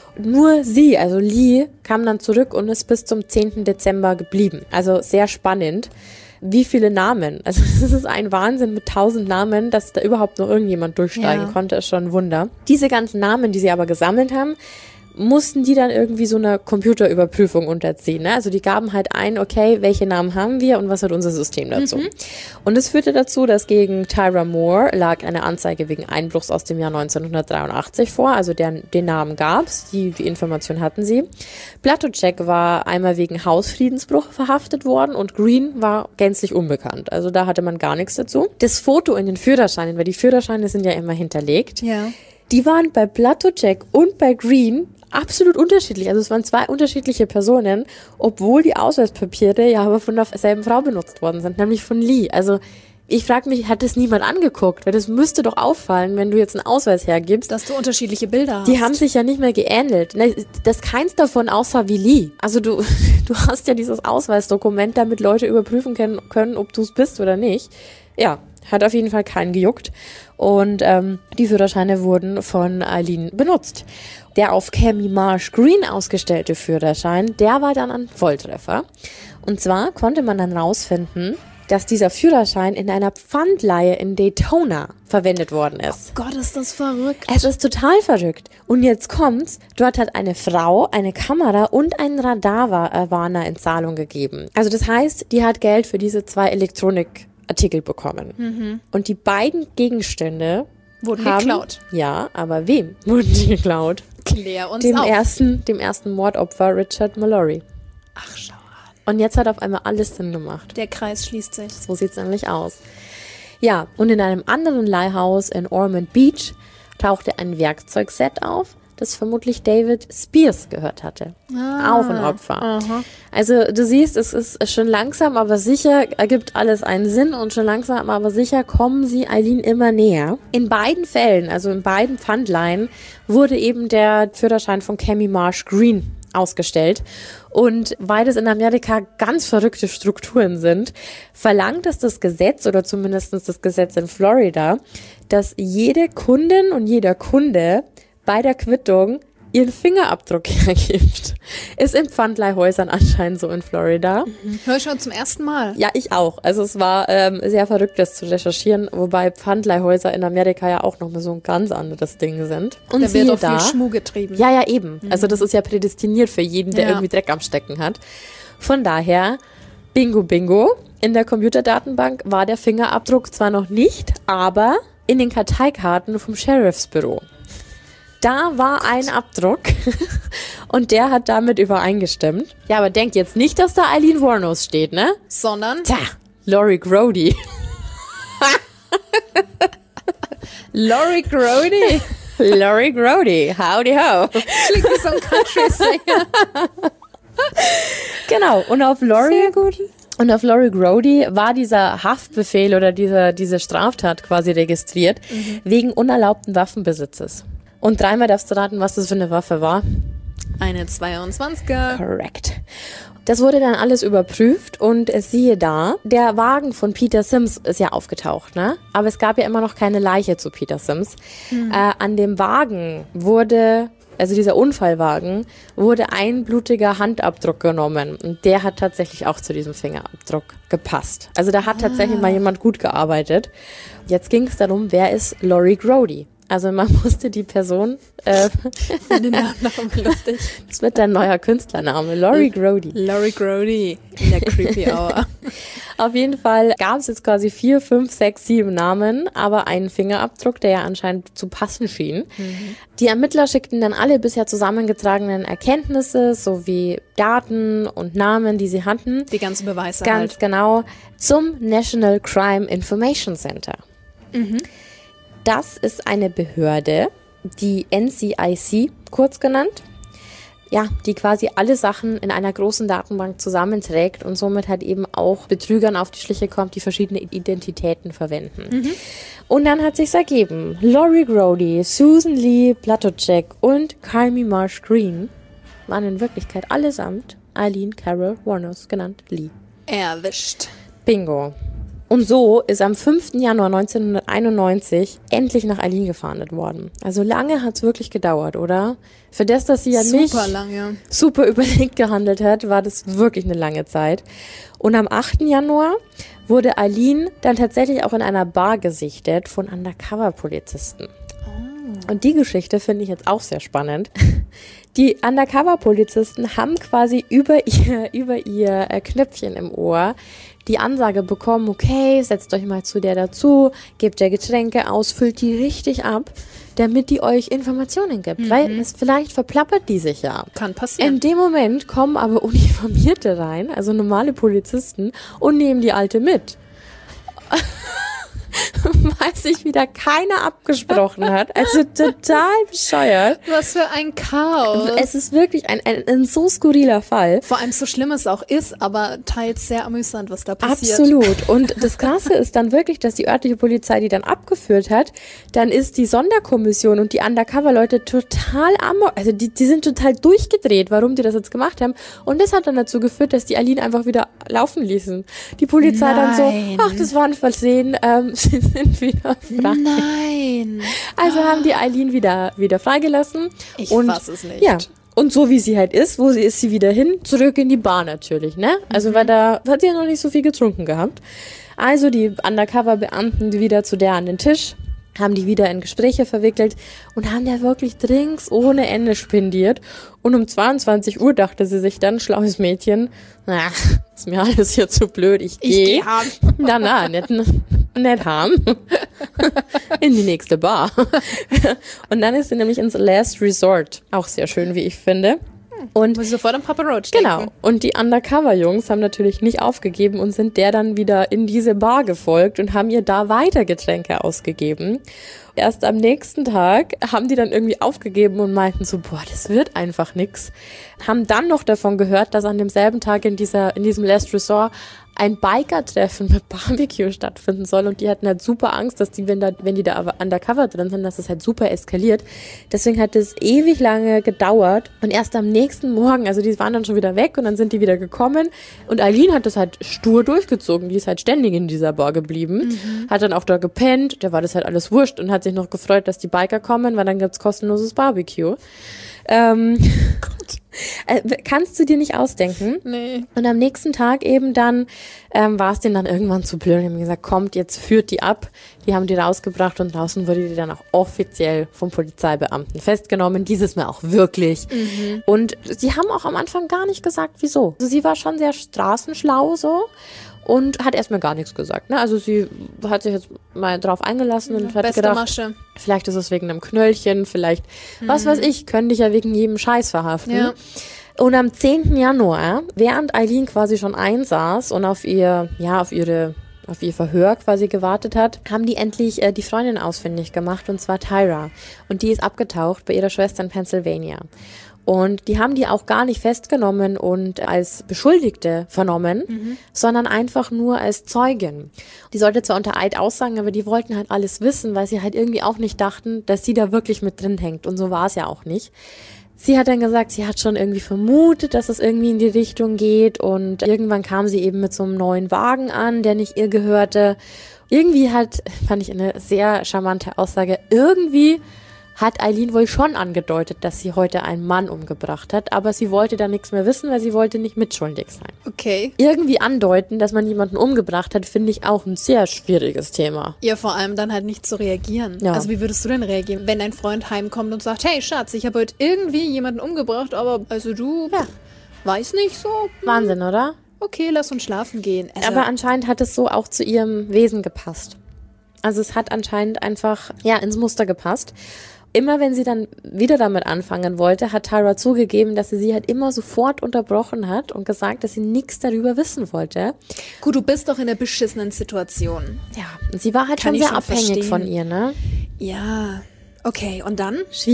Nur sie, also Lee, kam dann zurück und ist bis zum zehnten Dezember geblieben. Also sehr spannend. Wie viele Namen? Also es ist ein Wahnsinn mit tausend Namen, dass da überhaupt noch irgendjemand durchsteigen ja. konnte, ist schon ein Wunder. Diese ganzen Namen, die sie aber gesammelt haben, mussten die dann irgendwie so einer Computerüberprüfung unterziehen. Ne? Also die gaben halt ein, okay, welche Namen haben wir und was hat unser System dazu? Mhm. Und es führte dazu, dass gegen Tyra Moore lag eine Anzeige wegen Einbruchs aus dem Jahr neunzehnhundertdreiundachtzig vor. Also der, den Namen gab's, die, die Information hatten sie. Blatocek war einmal wegen Hausfriedensbruch verhaftet worden und Green war gänzlich unbekannt. Also da hatte man gar nichts dazu. Das Foto in den Führerscheinen, weil die Führerscheine sind ja immer hinterlegt, ja. die waren bei Blatocek und bei Green absolut unterschiedlich. Also es waren zwei unterschiedliche Personen, obwohl die Ausweispapiere ja aber von derselben Frau benutzt worden sind, nämlich von Lee. Also ich frage mich, hat das niemand angeguckt? Weil das müsste doch auffallen, wenn du jetzt einen Ausweis hergibst. Dass du unterschiedliche Bilder hast. Die haben sich ja nicht mehr geähnelt. Dass keins davon aussah wie Lee. Also du, du hast ja dieses Ausweisdokument, damit Leute überprüfen können, können ob du es bist oder nicht. Ja, hat auf jeden Fall keinen gejuckt. Und ähm, die Führerscheine wurden von Eileen benutzt. Der auf Cammy Marsh Green ausgestellte Führerschein, der war dann ein Volltreffer. Und zwar konnte man dann rausfinden, dass dieser Führerschein in einer Pfandleihe in Daytona verwendet worden ist. Oh Gott, ist das verrückt. Es ist total verrückt. Und jetzt kommt's, dort hat eine Frau eine Kamera und einen Radarwarner in Zahlung gegeben. Also das heißt, die hat Geld für diese zwei Elektronikartikel bekommen. Mhm. Und die beiden Gegenstände wurden haben, geklaut. Ja, aber wem wurden die geklaut? Klär uns dem auf. Ersten, dem ersten Mordopfer Richard Mallory. Ach, schau an. Und jetzt hat auf einmal alles Sinn gemacht. Der Kreis schließt sich. So sieht's nämlich aus. Ja, und in einem anderen Leihhaus in Ormond Beach tauchte ein Werkzeugset auf, das vermutlich David Spears gehört hatte. Ah, auch ein Opfer. Aha. Also du siehst, es ist schon langsam, aber sicher ergibt alles einen Sinn und schon langsam, aber sicher kommen sie Eileen immer näher. In beiden Fällen, also in beiden Pfandleihen, wurde eben der Führerschein von Cammy Marsh Green ausgestellt. Und weil es in Amerika ganz verrückte Strukturen sind, verlangt es das Gesetz oder zumindest das Gesetz in Florida, dass jede Kundin und jeder Kunde bei der Quittung ihren Fingerabdruck hergibt. Ist in Pfandleihhäusern anscheinend so in Florida. Mhm. Hör ich schon zum ersten Mal. Ja, ich auch. Also es war ähm, sehr verrückt, das zu recherchieren, wobei Pfandleihhäuser in Amerika ja auch nochmal so ein ganz anderes Ding sind. Und da wird auch da, viel Schmuh getrieben. Ja, ja, eben. Mhm. Also das ist ja prädestiniert für jeden, der ja. irgendwie Dreck am Stecken hat. Von daher, bingo, bingo. In der Computerdatenbank war der Fingerabdruck zwar noch nicht, aber in den Karteikarten vom Sheriffsbüro. Da war ein Abdruck und der hat damit übereingestimmt. Ja, aber denkt jetzt nicht, dass da Eileen Wuornos steht, ne? Sondern? Tja, Laurie Grody. Laurie Grody? Laurie Grody, howdy ho. Klingt wie so ein Country-Sänger. Genau, und auf Laurie... Sehr gut. Und auf Laurie Grody war dieser Haftbefehl oder dieser, diese Straftat quasi registriert, mhm. wegen unerlaubten Waffenbesitzes. Und dreimal darfst du raten, was das für eine Waffe war. Eine zweiundzwanziger. Correct. Das wurde dann alles überprüft und siehe da, der Wagen von Peter Sims ist ja aufgetaucht, ne? Aber es gab ja immer noch keine Leiche zu Peter Sims. Hm. Äh, an dem Wagen wurde, also dieser Unfallwagen, wurde ein blutiger Handabdruck genommen. Und der hat tatsächlich auch zu diesem Fingerabdruck gepasst. Also da hat ah. tatsächlich mal jemand gut gearbeitet. Jetzt ging es darum, wer ist Laurie Grody? Also man musste die Person... Äh, den Namen noch lustig. Das wird dein neuer Künstlername, Laurie Grody. Laurie Grody in der Creepy Hour. Auf jeden Fall gab es jetzt quasi vier, fünf, sechs, sieben Namen, aber einen Fingerabdruck, der ja anscheinend zu passen schien. Mhm. Die Ermittler schickten dann alle bisher zusammengetragenen Erkenntnisse sowie Daten und Namen, die sie hatten. Die ganze Beweise Ganz halt. genau, zum National Crime Information Center. Mhm. Das ist eine Behörde, die N C I C kurz genannt, ja, die quasi alle Sachen in einer großen Datenbank zusammenträgt und somit halt eben auch Betrügern auf die Schliche kommt, die verschiedene Identitäten verwenden. Mhm. Und dann hat sich's ergeben, Laurie Grody, Susan Lee Blatocek und Cammy Marsh Green waren in Wirklichkeit allesamt Eileen Carol Wuornos, genannt Lee. Erwischt. Bingo. Und so ist am fünften Januar neunzehnhunderteinundneunzig endlich nach Eileen gefahndet worden. Also lange hat's wirklich gedauert, oder? Für das, dass sie ja super nicht lange. super überlegt gehandelt hat, war das wirklich eine lange Zeit. Und am achten Januar wurde Eileen dann tatsächlich auch in einer Bar gesichtet von Undercover-Polizisten. Oh. Und die Geschichte finde ich jetzt auch sehr spannend. Die Undercover-Polizisten haben quasi über ihr, über ihr Knöpfchen im Ohr die Ansage bekommen, okay, setzt euch mal zu der dazu, gebt der Getränke aus, füllt die richtig ab, damit die euch Informationen gibt. Mhm. Weil es vielleicht verplappert die sich ja. Kann passieren. In dem Moment kommen aber Uniformierte rein, also normale Polizisten, und nehmen die Alte mit. Weil sich wieder keiner abgesprochen hat. Also total bescheuert. Was für ein Chaos. Es ist wirklich ein, ein, ein so skurriler Fall. Vor allem so schlimm es auch ist, aber teils sehr amüsant, was da passiert. Absolut. Und das Krasse ist dann wirklich, dass die örtliche Polizei die dann abgeführt hat. Dann ist die Sonderkommission und die Undercover-Leute total am, also die, die sind total durchgedreht, warum die das jetzt gemacht haben. Und das hat dann dazu geführt, dass die Eileen einfach wieder laufen ließen. Die Polizei Nein. dann so, ach, das war ein Versehen, ähm, sie sind wieder frei. Nein. Also haben die Eileen wieder, wieder freigelassen. Ich und, fass es nicht. Ja. Und so wie sie halt ist, wo sie ist sie wieder hin, zurück in die Bar natürlich, ne? Also, mhm. weil da hat sie ja noch nicht so viel getrunken gehabt. Also die Undercover-Beamten wieder zu der an den Tisch, haben die wieder in Gespräche verwickelt und haben ja wirklich Drinks ohne Ende spendiert. Und um zweiundzwanzig Uhr dachte sie sich dann, schlaues Mädchen, na, ist mir alles hier zu blöd, ich gehe. Ich geh haben. Na, na, nicht, nicht haben. In die nächste Bar. Und dann ist sie nämlich ins Last Resort. Auch sehr schön, wie ich finde. Und muss ich sofort an Papa Roach denken. Genau. Und die Undercover-Jungs haben natürlich nicht aufgegeben und sind der dann wieder in diese Bar gefolgt und haben ihr da weiter Getränke ausgegeben. Erst am nächsten Tag haben die dann irgendwie aufgegeben und meinten so, boah, das wird einfach nix. Haben dann noch davon gehört, dass an demselben Tag in dieser, in diesem Last Resort ein Biker-Treffen mit Barbecue stattfinden soll und die hatten halt super Angst, dass die, wenn da, wenn die da undercover drin sind, dass das halt super eskaliert. Deswegen hat es ewig lange gedauert und erst am nächsten Morgen, also die waren dann schon wieder weg und dann sind die wieder gekommen und Eileen hat das halt stur durchgezogen, die ist halt ständig in dieser Bar geblieben, mhm. hat dann auch da gepennt, der war das halt alles wurscht und hat sich noch gefreut, dass die Biker kommen, weil dann gibt's kostenloses Barbecue. Ähm, äh, kannst du dir nicht ausdenken. Nee. Und am nächsten Tag eben dann ähm, war es denen dann irgendwann zu blöd. Die haben gesagt, kommt, jetzt führt die ab. Die haben die rausgebracht und draußen wurde die dann auch offiziell vom Polizeibeamten festgenommen. Dieses Mal auch wirklich. Mhm. Und sie haben auch am Anfang gar nicht gesagt, wieso. Also sie war schon sehr straßenschlau so. Und hat erstmal gar nichts gesagt. Ne? Also sie hat sich jetzt mal drauf eingelassen und ja, hat gedacht, Masche. Vielleicht ist es wegen einem Knöllchen, vielleicht, mhm. was weiß ich, können dich ja wegen jedem Scheiß verhaften. Ja. Und am zehnten Januar, während Eileen quasi schon einsaß und auf ihr, ja, auf ihre, auf ihr Verhör quasi gewartet hat, haben die endlich äh, die Freundin ausfindig gemacht, und zwar Tyra. Und die ist abgetaucht bei ihrer Schwester in Pennsylvania. Und die haben die auch gar nicht festgenommen und als Beschuldigte vernommen, mhm. sondern einfach nur als Zeugin. Die sollte zwar unter Eid aussagen, aber die wollten halt alles wissen, weil sie halt irgendwie auch nicht dachten, dass sie da wirklich mit drin hängt. Und so war es ja auch nicht. Sie hat dann gesagt, sie hat schon irgendwie vermutet, dass es irgendwie in die Richtung geht. Und irgendwann kam sie eben mit so einem neuen Wagen an, der nicht ihr gehörte. Irgendwie hat, fand ich eine sehr charmante Aussage, irgendwie hat Eileen wohl schon angedeutet, dass sie heute einen Mann umgebracht hat, aber sie wollte da nichts mehr wissen, weil sie wollte nicht mitschuldig sein. Okay. Irgendwie andeuten, dass man jemanden umgebracht hat, finde ich auch ein sehr schwieriges Thema. Ja, vor allem dann halt nicht zu reagieren. Ja. Also wie würdest du denn reagieren, wenn dein Freund heimkommt und sagt, hey Schatz, ich habe heute irgendwie jemanden umgebracht, aber also du ja. weiß nicht so. Wahnsinn, oder? Okay, lass uns schlafen gehen. Also, aber anscheinend hat es so auch zu ihrem Wesen gepasst. Also es hat anscheinend einfach ja ins Muster gepasst. Immer wenn sie dann wieder damit anfangen wollte, hat Tyra zugegeben, dass sie sie halt immer sofort unterbrochen hat und gesagt, dass sie nichts darüber wissen wollte. Gut, du bist doch in einer beschissenen Situation. Ja, und sie war halt Kann schon ich sehr schon abhängig verstehen. von ihr, ne? Ja, okay, und dann? Schwierig.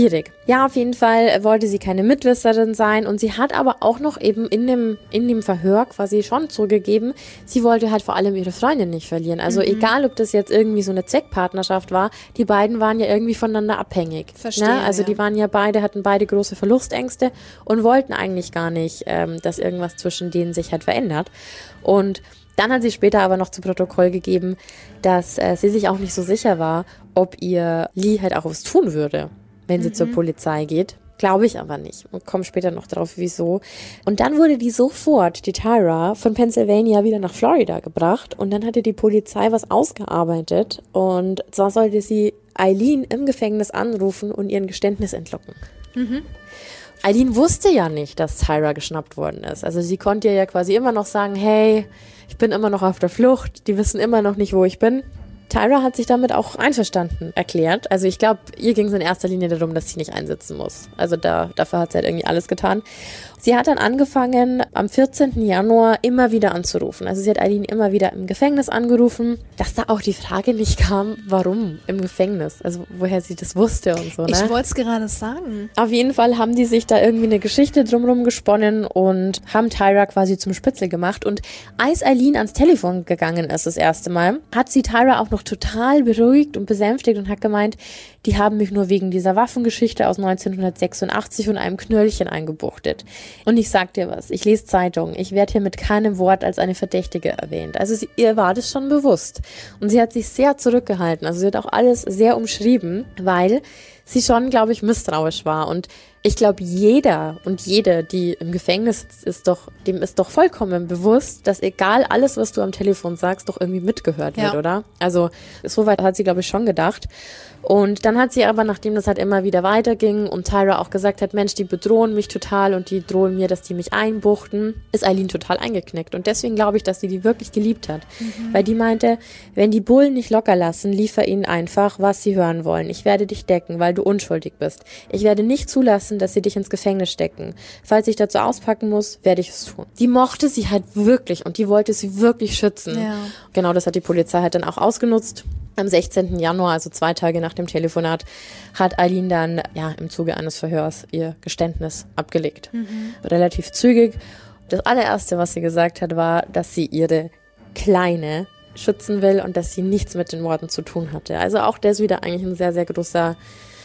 Ja, auf jeden Fall wollte sie keine Mitwisserin sein und sie hat aber auch noch eben in dem, in dem Verhör quasi schon zugegeben, sie wollte halt vor allem ihre Freundin nicht verlieren. Also mhm. egal, ob das jetzt irgendwie so eine Zweckpartnerschaft war, die beiden waren ja irgendwie voneinander abhängig. Verstehe, ne? Also ja. die waren ja beide, hatten beide große Verlustängste und wollten eigentlich gar nicht, ähm, dass irgendwas zwischen denen sich halt verändert. Und dann hat sie später aber noch zu Protokoll gegeben, dass äh, sie sich auch nicht so sicher war, ob ihr Lee halt auch was tun würde, wenn sie mhm. zur Polizei geht. Glaube ich aber nicht. Und komme später noch drauf, wieso. Und dann wurde die sofort, die Tyra, von Pennsylvania wieder nach Florida gebracht. Und dann hatte die Polizei was ausgearbeitet. Und zwar sollte sie Eileen im Gefängnis anrufen und ihren Geständnis entlocken. Mhm. Eileen wusste ja nicht, dass Tyra geschnappt worden ist. Also sie konnte ja quasi immer noch sagen, hey, ich bin immer noch auf der Flucht. Die wissen immer noch nicht, wo ich bin. Tyra hat sich damit auch einverstanden erklärt. Also ich glaube, ihr ging es in erster Linie darum, dass sie nicht einsitzen muss. Also da, dafür hat sie halt irgendwie alles getan. Sie hat dann angefangen, am vierzehnten Januar immer wieder anzurufen. Also sie hat Eileen immer wieder im Gefängnis angerufen, dass da auch die Frage nicht kam, warum im Gefängnis? Also woher sie das wusste und so. Ne? Ich wollte es gerade sagen. Auf jeden Fall haben die sich da irgendwie eine Geschichte drumherum gesponnen und haben Tyra quasi zum Spitzel gemacht. Und als Eileen ans Telefon gegangen ist das erste Mal, hat sie Tyra auch noch total beruhigt und besänftigt und hat gemeint, die haben mich nur wegen dieser Waffengeschichte aus neunzehnhundertsechsundachtzig und einem Knöllchen eingebuchtet. Und ich sag dir was, ich lese Zeitungen, ich werde hier mit keinem Wort als eine Verdächtige erwähnt. Also sie, ihr war das schon bewusst. Und sie hat sich sehr zurückgehalten. Also sie hat auch alles sehr umschrieben, weil sie schon, glaube ich, misstrauisch war. Und ich glaube, jeder und jede, die im Gefängnis sitzt, ist doch, dem ist doch vollkommen bewusst, dass egal alles, was du am Telefon sagst, doch irgendwie mitgehört wird, ja. oder? Also so weit hat sie, glaube ich, schon gedacht. Und dann hat sie aber, nachdem das halt immer wieder weiterging und Tyra auch gesagt hat, Mensch, die bedrohen mich total und die drohen mir, dass die mich einbuchten, ist Eileen total eingeknickt. Und deswegen glaube ich, dass sie die wirklich geliebt hat. Mhm. Weil die meinte, wenn die Bullen nicht locker lassen, liefer ihnen einfach, was sie hören wollen. Ich werde dich decken, weil du unschuldig bist. Ich werde nicht zulassen, dass sie dich ins Gefängnis stecken. Falls ich dazu auspacken muss, werde ich es tun. Die mochte sie halt wirklich und die wollte sie wirklich schützen. Ja. Genau, das hat die Polizei halt dann auch ausgenutzt. Am sechzehnten Januar, also zwei Tage nach dem Telefonat, hat Eileen dann ja im Zuge eines Verhörs ihr Geständnis abgelegt. Mhm. Relativ zügig. Das allererste, was sie gesagt hat, war, dass sie ihre Kleine schützen will und dass sie nichts mit den Morden zu tun hatte. Also auch das wieder eigentlich ein sehr, sehr großer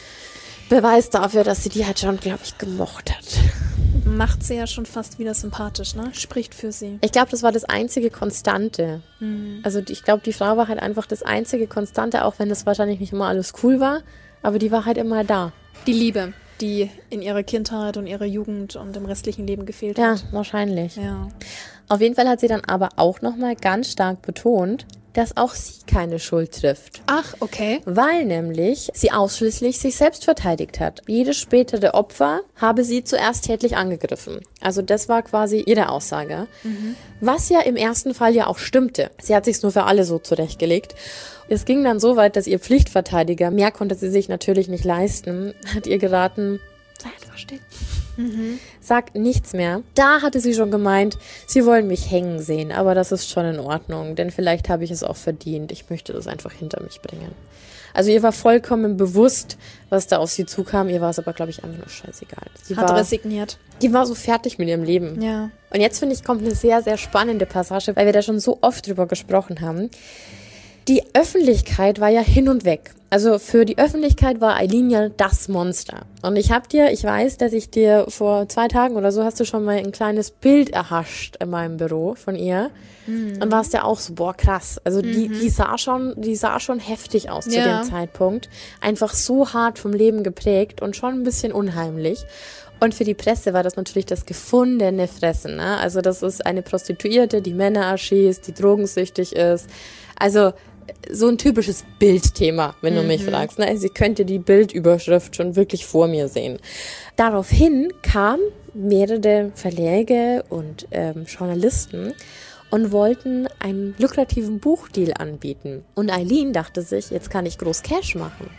Beweis dafür, dass sie die halt schon, glaube ich, gemocht hat. Macht sie ja schon fast wieder sympathisch, ne? Spricht für sie. Ich glaube, das war das einzige Konstante. Mhm. Also ich glaube, die Frau war halt einfach das einzige Konstante, auch wenn das wahrscheinlich nicht immer alles cool war, aber die war halt immer da. Die Liebe, die in ihrer Kindheit und ihrer Jugend und im restlichen Leben gefehlt ja, hat. Ja, wahrscheinlich. Ja. Auf jeden Fall hat sie dann aber auch nochmal ganz stark betont, dass auch sie keine Schuld trifft. Ach, okay. Weil nämlich sie ausschließlich sich selbst verteidigt hat. Jedes spätere Opfer habe sie zuerst tätlich angegriffen. Also das war quasi ihre Aussage. Mhm. Was ja im ersten Fall ja auch stimmte. Sie hat sich's nur für alle so zurechtgelegt. Es ging dann so weit, dass ihr Pflichtverteidiger, mehr konnte sie sich natürlich nicht leisten, hat ihr geraten, sei einfach still. Mhm. Sag nichts mehr. Da hatte sie schon gemeint, sie wollen mich hängen sehen, aber das ist schon in Ordnung, denn vielleicht habe ich es auch verdient. Ich möchte das einfach hinter mich bringen. Also ihr war vollkommen bewusst, was da auf sie zukam. Ihr war es aber, glaube ich, einfach nur scheißegal. Sie Hat war, resigniert. Die war so fertig mit ihrem Leben. Ja. Und jetzt, finde ich, kommt eine sehr, sehr spannende Passage, weil wir da schon so oft drüber gesprochen haben. Die Öffentlichkeit war ja hin und weg. Also für die Öffentlichkeit war Eileen ja das Monster. Und ich hab dir, ich weiß, dass ich dir vor zwei Tagen oder so hast du schon mal ein kleines Bild erhascht in meinem Büro von ihr. Mhm. Und warst ja auch so, boah, krass. Also die, mhm. die sah schon, die sah schon heftig aus zu ja. dem Zeitpunkt. Einfach so hart vom Leben geprägt und schon ein bisschen unheimlich. Und für die Presse war das natürlich das gefundene Fressen. Ne? Also das ist eine Prostituierte, die Männer erschießt, die drogensüchtig ist. Also so ein typisches Bildthema, wenn du mhm. mich fragst. Ne? Also ich könnte die Bildüberschrift schon wirklich vor mir sehen. Daraufhin kamen mehrere Verläge und ähm, Journalisten und wollten einen lukrativen Buchdeal anbieten. Und Eileen dachte sich, jetzt kann ich groß Cash machen.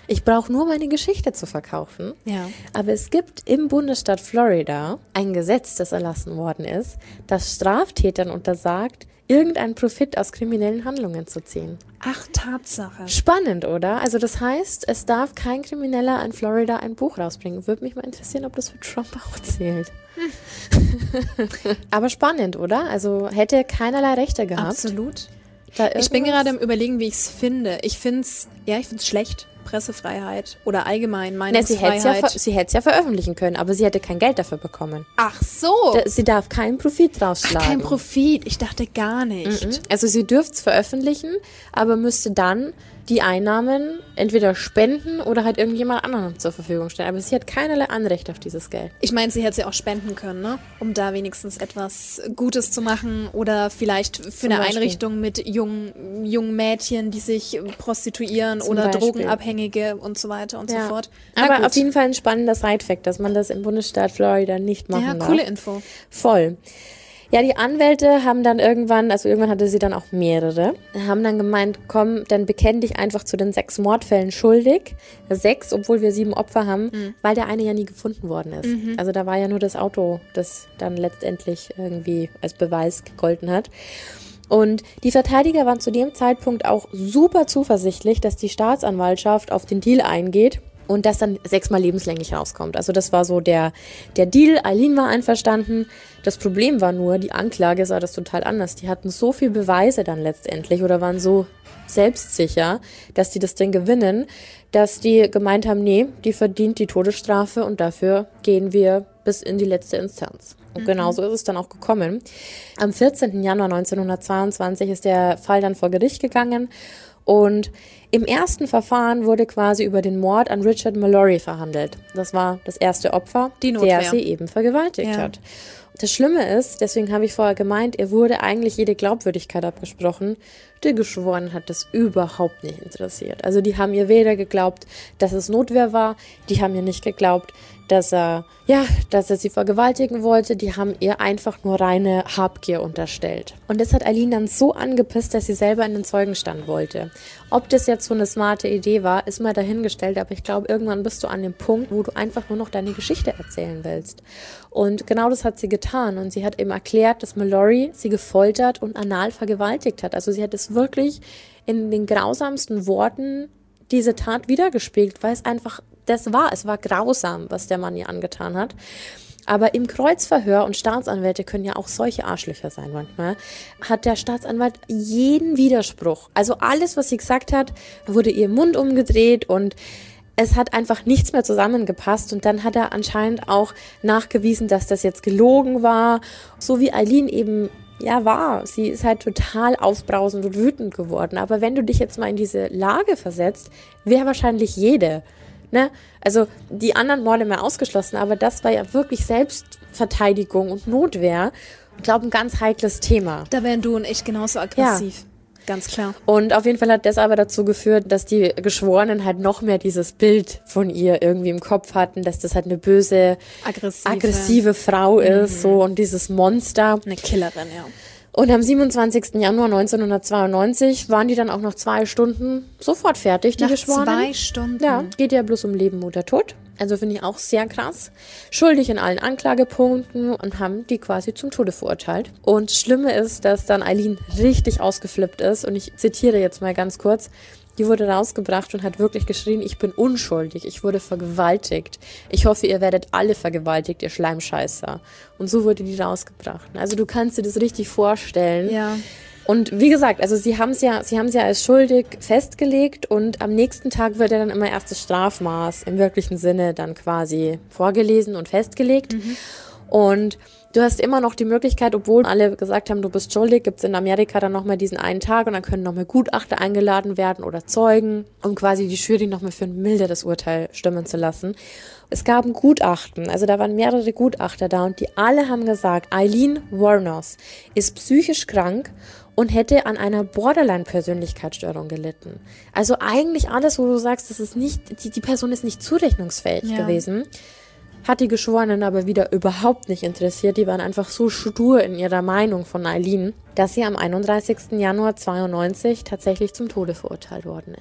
Ich brauche nur meine Geschichte zu verkaufen. Ja. Aber es gibt im Bundesstaat Florida ein Gesetz, das erlassen worden ist, das Straftätern untersagt, irgendeinen Profit aus kriminellen Handlungen zu ziehen. Ach, Tatsache. Spannend, oder? Also das heißt, es darf kein Krimineller in Florida ein Buch rausbringen. Würde mich mal interessieren, ob das für Trump auch zählt. Hm. Aber spannend, oder? Also hätte keinerlei Rechte gehabt. Absolut. Ich bin gerade im Überlegen, wie ich es finde. Ich finde es, ja, ich finde es schlecht. Pressefreiheit oder allgemein Meinungsfreiheit. Ne, sie hätte es ja, ja veröffentlichen können, aber sie hätte kein Geld dafür bekommen. Ach so. Da, sie darf keinen Profit rausschlagen. Ach, kein Profit. Ich dachte gar nicht. Mhm. Also sie dürfte es veröffentlichen, aber müsste dann die Einnahmen entweder spenden oder halt irgendjemand anderen zur Verfügung stellen. Aber sie hat keinerlei Anrecht auf dieses Geld. Ich meine, sie hätte sie auch spenden können, ne? Um da wenigstens etwas Gutes zu machen oder vielleicht für Zum eine Beispiel. Einrichtung mit jungen, jungen Mädchen, die sich prostituieren Zum oder Beispiel. Drogenabhängige und so weiter und ja. so fort. Na Aber gut. auf jeden Fall ein spannender Side-Fact, dass man das im Bundesstaat Florida nicht machen ja, darf. Ja, coole Info. Voll. Ja, die Anwälte haben dann irgendwann, also irgendwann hatte sie dann auch mehrere, haben dann gemeint, komm, dann bekenn dich einfach zu den sechs Mordfällen schuldig. Sechs, obwohl wir sieben Opfer haben, mhm. weil der eine ja nie gefunden worden ist. Mhm. Also da war ja nur das Auto, das dann letztendlich irgendwie als Beweis gegolten hat. Und die Verteidiger waren zu dem Zeitpunkt auch super zuversichtlich, dass die Staatsanwaltschaft auf den Deal eingeht. Und das dann sechsmal lebenslänglich rauskommt. Also das war so der, der Deal. Eileen war einverstanden. Das Problem war nur, die Anklage sah das total anders. Die hatten so viel Beweise dann letztendlich oder waren so selbstsicher, dass die das Ding gewinnen, dass die gemeint haben, nee, die verdient die Todesstrafe und dafür gehen wir bis in die letzte Instanz. Und mhm. genauso ist es dann auch gekommen. Am vierzehnten Januar neunzehnhundertzweiundzwanzig ist der Fall dann vor Gericht gegangen. Und im ersten Verfahren wurde quasi über den Mord an Richard Mallory verhandelt. Das war das erste Opfer, der sie eben vergewaltigt ja. hat. Das Schlimme ist, deswegen habe ich vorher gemeint, ihr wurde eigentlich jede Glaubwürdigkeit abgesprochen. Die Geschworenen hat das überhaupt nicht interessiert. Also die haben ihr weder geglaubt, dass es Notwehr war, die haben ihr nicht geglaubt, dass er, ja, dass er sie vergewaltigen wollte. Die haben ihr einfach nur reine Habgier unterstellt. Und das hat Eileen dann so angepisst, dass sie selber in den Zeugenstand wollte. Ob das jetzt so eine smarte Idee war, ist mal dahingestellt, aber ich glaube, irgendwann bist du an dem Punkt, wo du einfach nur noch deine Geschichte erzählen willst. Und genau das hat sie getan. Und sie hat eben erklärt, dass Mallory sie gefoltert und anal vergewaltigt hat. Also sie hat es wirklich in den grausamsten Worten diese Tat wiedergespiegelt, weil es einfach das war. Es war grausam, was der Mann ihr angetan hat. Aber im Kreuzverhör, und Staatsanwälte können ja auch solche Arschlöcher sein manchmal, hat der Staatsanwalt jeden Widerspruch. Also alles, was sie gesagt hat, wurde ihr Mund umgedreht und es hat einfach nichts mehr zusammengepasst. Und dann hat er anscheinend auch nachgewiesen, dass das jetzt gelogen war. So wie Eileen eben ja war. Sie ist halt total aufbrausend und wütend geworden. Aber wenn du dich jetzt mal in diese Lage versetzt, wäre wahrscheinlich jede. Ne? Also die anderen Morde mehr ausgeschlossen, aber das war ja wirklich Selbstverteidigung und Notwehr. Ich glaube, ein ganz heikles Thema. Da wären du und ich genauso aggressiv. Ja. Ganz klar. Und auf jeden Fall hat das aber dazu geführt, dass die Geschworenen halt noch mehr dieses Bild von ihr irgendwie im Kopf hatten, dass das halt eine böse, aggressive, aggressive Frau ist, mhm. so, und dieses Monster. Eine Killerin, ja. Und am siebenundzwanzigsten Januar neunzehnhundertzweiundneunzig waren die dann auch noch zwei Stunden sofort fertig, die nach Geschworenen. Zwei Stunden? Ja, geht ja bloß um Leben oder Tod. Also finde ich auch sehr krass. Schuldig in allen Anklagepunkten und haben die quasi zum Tode verurteilt. Und das Schlimme ist, dass dann Eileen richtig ausgeflippt ist. Und ich zitiere jetzt mal ganz kurz. Die wurde rausgebracht und hat wirklich geschrien, ich bin unschuldig, ich wurde vergewaltigt. Ich hoffe, ihr werdet alle vergewaltigt, ihr Schleimscheißer. Und so wurde die rausgebracht. Also du kannst dir das richtig vorstellen. Ja. Und wie gesagt, also sie haben es ja, sie haben es ja als schuldig festgelegt und am nächsten Tag wird ja dann immer erst das Strafmaß im wirklichen Sinne dann quasi vorgelesen und festgelegt. Mhm. Und du hast immer noch die Möglichkeit, obwohl alle gesagt haben, du bist schuldig, gibt es in Amerika dann nochmal diesen einen Tag und dann können nochmal Gutachter eingeladen werden oder Zeugen, um quasi die Jury nochmal für ein milderes Urteil stimmen zu lassen. Es gab ein Gutachten, also da waren mehrere Gutachter da und die alle haben gesagt, Eileen Wuornos ist psychisch krank und hätte an einer Borderline-Persönlichkeitsstörung gelitten. Also eigentlich alles, wo du sagst, das ist nicht, die, die Person ist nicht zurechnungsfähig ja. gewesen. Hat die Geschworenen aber wieder überhaupt nicht interessiert. Die waren einfach so stur in ihrer Meinung von Eileen, dass sie am einunddreißigsten Januar zweiundneunzig tatsächlich zum Tode verurteilt worden ist.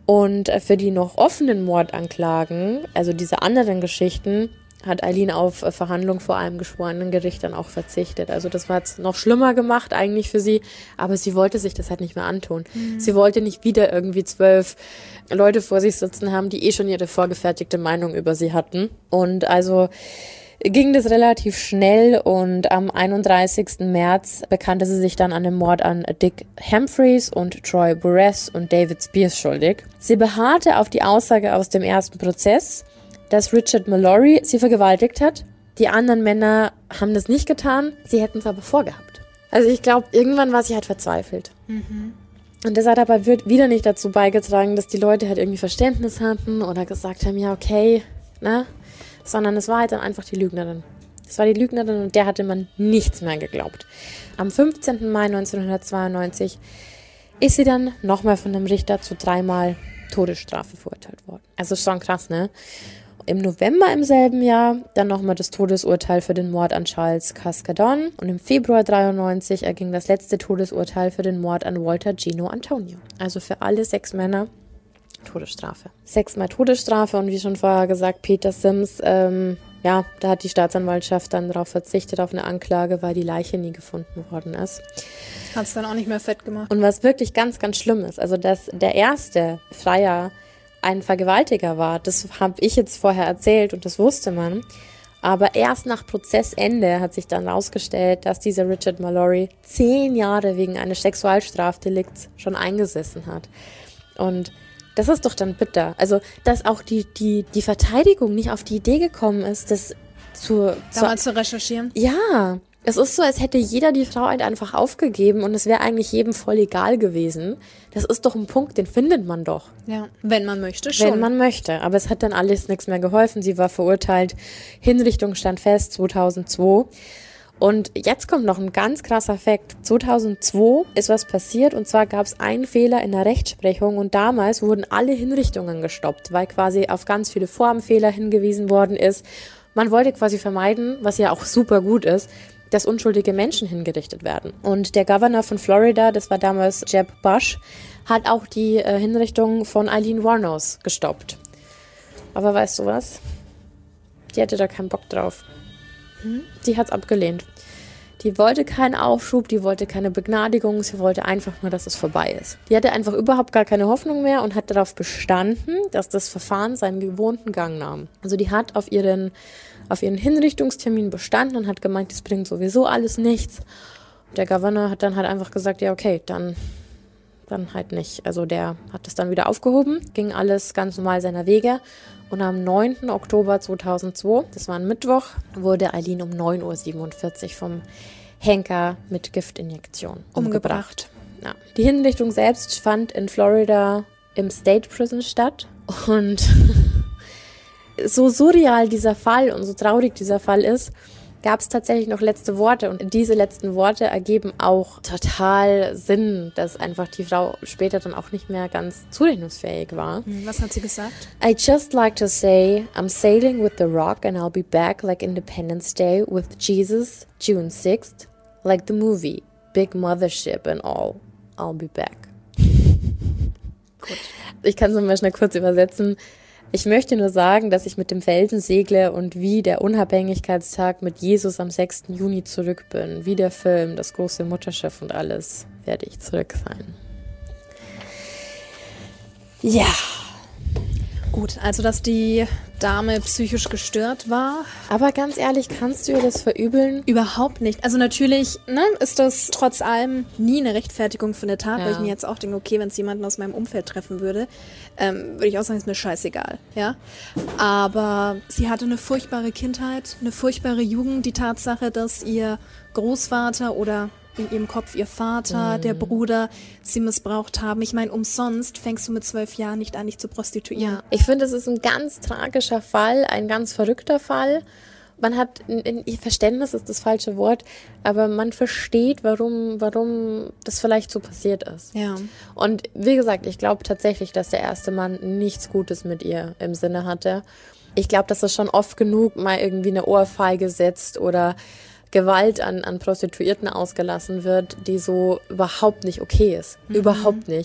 Und für die noch offenen Mordanklagen, also diese anderen Geschichten, hat Eileen auf Verhandlung vor einem geschworenen Gericht dann auch verzichtet. Also das war jetzt noch schlimmer gemacht eigentlich für sie, aber sie wollte sich das halt nicht mehr antun. Mhm. Sie wollte nicht wieder irgendwie zwölf Leute vor sich sitzen haben, die eh schon ihre vorgefertigte Meinung über sie hatten. Und also ging das relativ schnell und am einunddreißigsten März bekannte sie sich dann an dem Mord an Dick Humphreys und Troy Burress und David Spears schuldig. Sie beharrte auf die Aussage aus dem ersten Prozess, dass Richard Mallory sie vergewaltigt hat. Die anderen Männer haben das nicht getan, sie hätten es aber vorgehabt. Also ich glaube, irgendwann war sie halt verzweifelt. Mhm. Und das hat aber wieder nicht dazu beigetragen, dass die Leute halt irgendwie Verständnis hatten oder gesagt haben, ja okay, ne? Sondern es war halt dann einfach die Lügnerin. Es war die Lügnerin und der hatte man nichts mehr geglaubt. Am fünfzehnten Mai neunzehnhundertzweiundneunzig ist sie dann nochmal von dem Richter zu dreimal Todesstrafe verurteilt worden. Also schon krass, ne? Im November im selben Jahr dann nochmal das Todesurteil für den Mord an Charles Cascadon und im Februar dreiundneunzig erging das letzte Todesurteil für den Mord an Walter Gino Antonio. Also für alle sechs Männer Todesstrafe. Sechsmal Todesstrafe und wie schon vorher gesagt, Peter Sims, ähm, ja, da hat die Staatsanwaltschaft dann darauf verzichtet, auf eine Anklage, weil die Leiche nie gefunden worden ist. Hat es dann auch nicht mehr fett gemacht. Und was wirklich ganz, ganz schlimm ist, also dass der erste Freier ein Vergewaltiger war, das habe ich jetzt vorher erzählt und das wusste man. Aber erst nach Prozessende hat sich dann herausgestellt, dass dieser Richard Mallory zehn Jahre wegen eines Sexualstrafdelikts schon eingesessen hat. Und das ist doch dann bitter. Also, dass auch die, die, die Verteidigung nicht auf die Idee gekommen ist, das zu... Da mal zu recherchieren? Ja, es ist so, als hätte jeder die Frau halt einfach aufgegeben und es wäre eigentlich jedem voll egal gewesen. Das ist doch ein Punkt, den findet man doch. Ja, wenn man möchte schon. Wenn man möchte, aber es hat dann alles nichts mehr geholfen. Sie war verurteilt, Hinrichtung stand fest, zweitausendzwei. Und jetzt kommt noch ein ganz krasser Fakt. zweitausendzwei ist was passiert und zwar gab es einen Fehler in der Rechtsprechung und damals wurden alle Hinrichtungen gestoppt, weil quasi auf ganz viele Formfehler hingewiesen worden ist. Man wollte quasi vermeiden, was ja auch super gut ist, dass unschuldige Menschen hingerichtet werden. Und der Governor von Florida, das war damals Jeb Bush, hat auch die äh, Hinrichtung von Aileen Wuornos gestoppt. Aber weißt du was? Die hatte da keinen Bock drauf. Hm? Die hat's abgelehnt. Die wollte keinen Aufschub, die wollte keine Begnadigung, sie wollte einfach nur, dass es vorbei ist. Die hatte einfach überhaupt gar keine Hoffnung mehr und hat darauf bestanden, dass das Verfahren seinen gewohnten Gang nahm. Also die hat auf ihren, auf ihren Hinrichtungstermin bestanden und hat gemeint, das bringt sowieso alles nichts. Und der Gouverneur hat dann halt einfach gesagt, ja okay, dann, dann halt nicht. Also der hat das dann wieder aufgehoben, ging alles ganz normal seiner Wege. Und am neunten Oktober zweitausendzwei, das war ein Mittwoch, wurde Aileen um neun Uhr siebenundvierzig vom Henker mit Giftinjektion umgebracht. umgebracht. Ja. Die Hinrichtung selbst fand in Florida im State Prison statt. Und so surreal dieser Fall und so traurig dieser Fall ist, gab es tatsächlich noch letzte Worte. Und diese letzten Worte ergeben auch total Sinn, dass einfach die Frau später dann auch nicht mehr ganz zurechnungsfähig war. Was hat sie gesagt? I just like to say, I'm sailing with the rock and I'll be back like Independence Day with Jesus, June sixth, like the movie, big mothership and all. I'll be back. Gut. Ich kann es nochmal schnell kurz übersetzen. Ich möchte nur sagen, dass ich mit dem Felsen segle und wie der Unabhängigkeitstag mit Jesus am sechsten Juni zurück bin. Wie der Film, das große Mutterschiff und alles, werde ich zurück sein. Ja. Gut, also dass die Dame psychisch gestört war. Aber ganz ehrlich, kannst du ihr das verübeln? Überhaupt nicht. Also natürlich ne, ist das trotz allem nie eine Rechtfertigung für eine Tat, ja. Weil ich mir jetzt auch denke, okay, wenn es jemanden aus meinem Umfeld treffen würde, ähm, würde ich auch sagen, ist mir scheißegal. Ja? Aber sie hatte eine furchtbare Kindheit, eine furchtbare Jugend. Die Tatsache, dass ihr Großvater oder in ihrem Kopf ihr Vater, mm. der Bruder, sie missbraucht haben. Ich meine, umsonst fängst du mit zwölf Jahren nicht an, dich zu prostituieren. Ja. Ich finde, es ist ein ganz tragischer Fall, ein ganz verrückter Fall. Man hat, in, in Verständnis ist das falsche Wort, aber man versteht, warum, warum das vielleicht so passiert ist. Ja. Und wie gesagt, ich glaube tatsächlich, dass der erste Mann nichts Gutes mit ihr im Sinne hatte. Ich glaube, dass es schon oft genug mal irgendwie eine Ohrfeige setzt oder Gewalt an, an Prostituierten ausgelassen wird, die so überhaupt nicht okay ist. Mhm. Überhaupt nicht.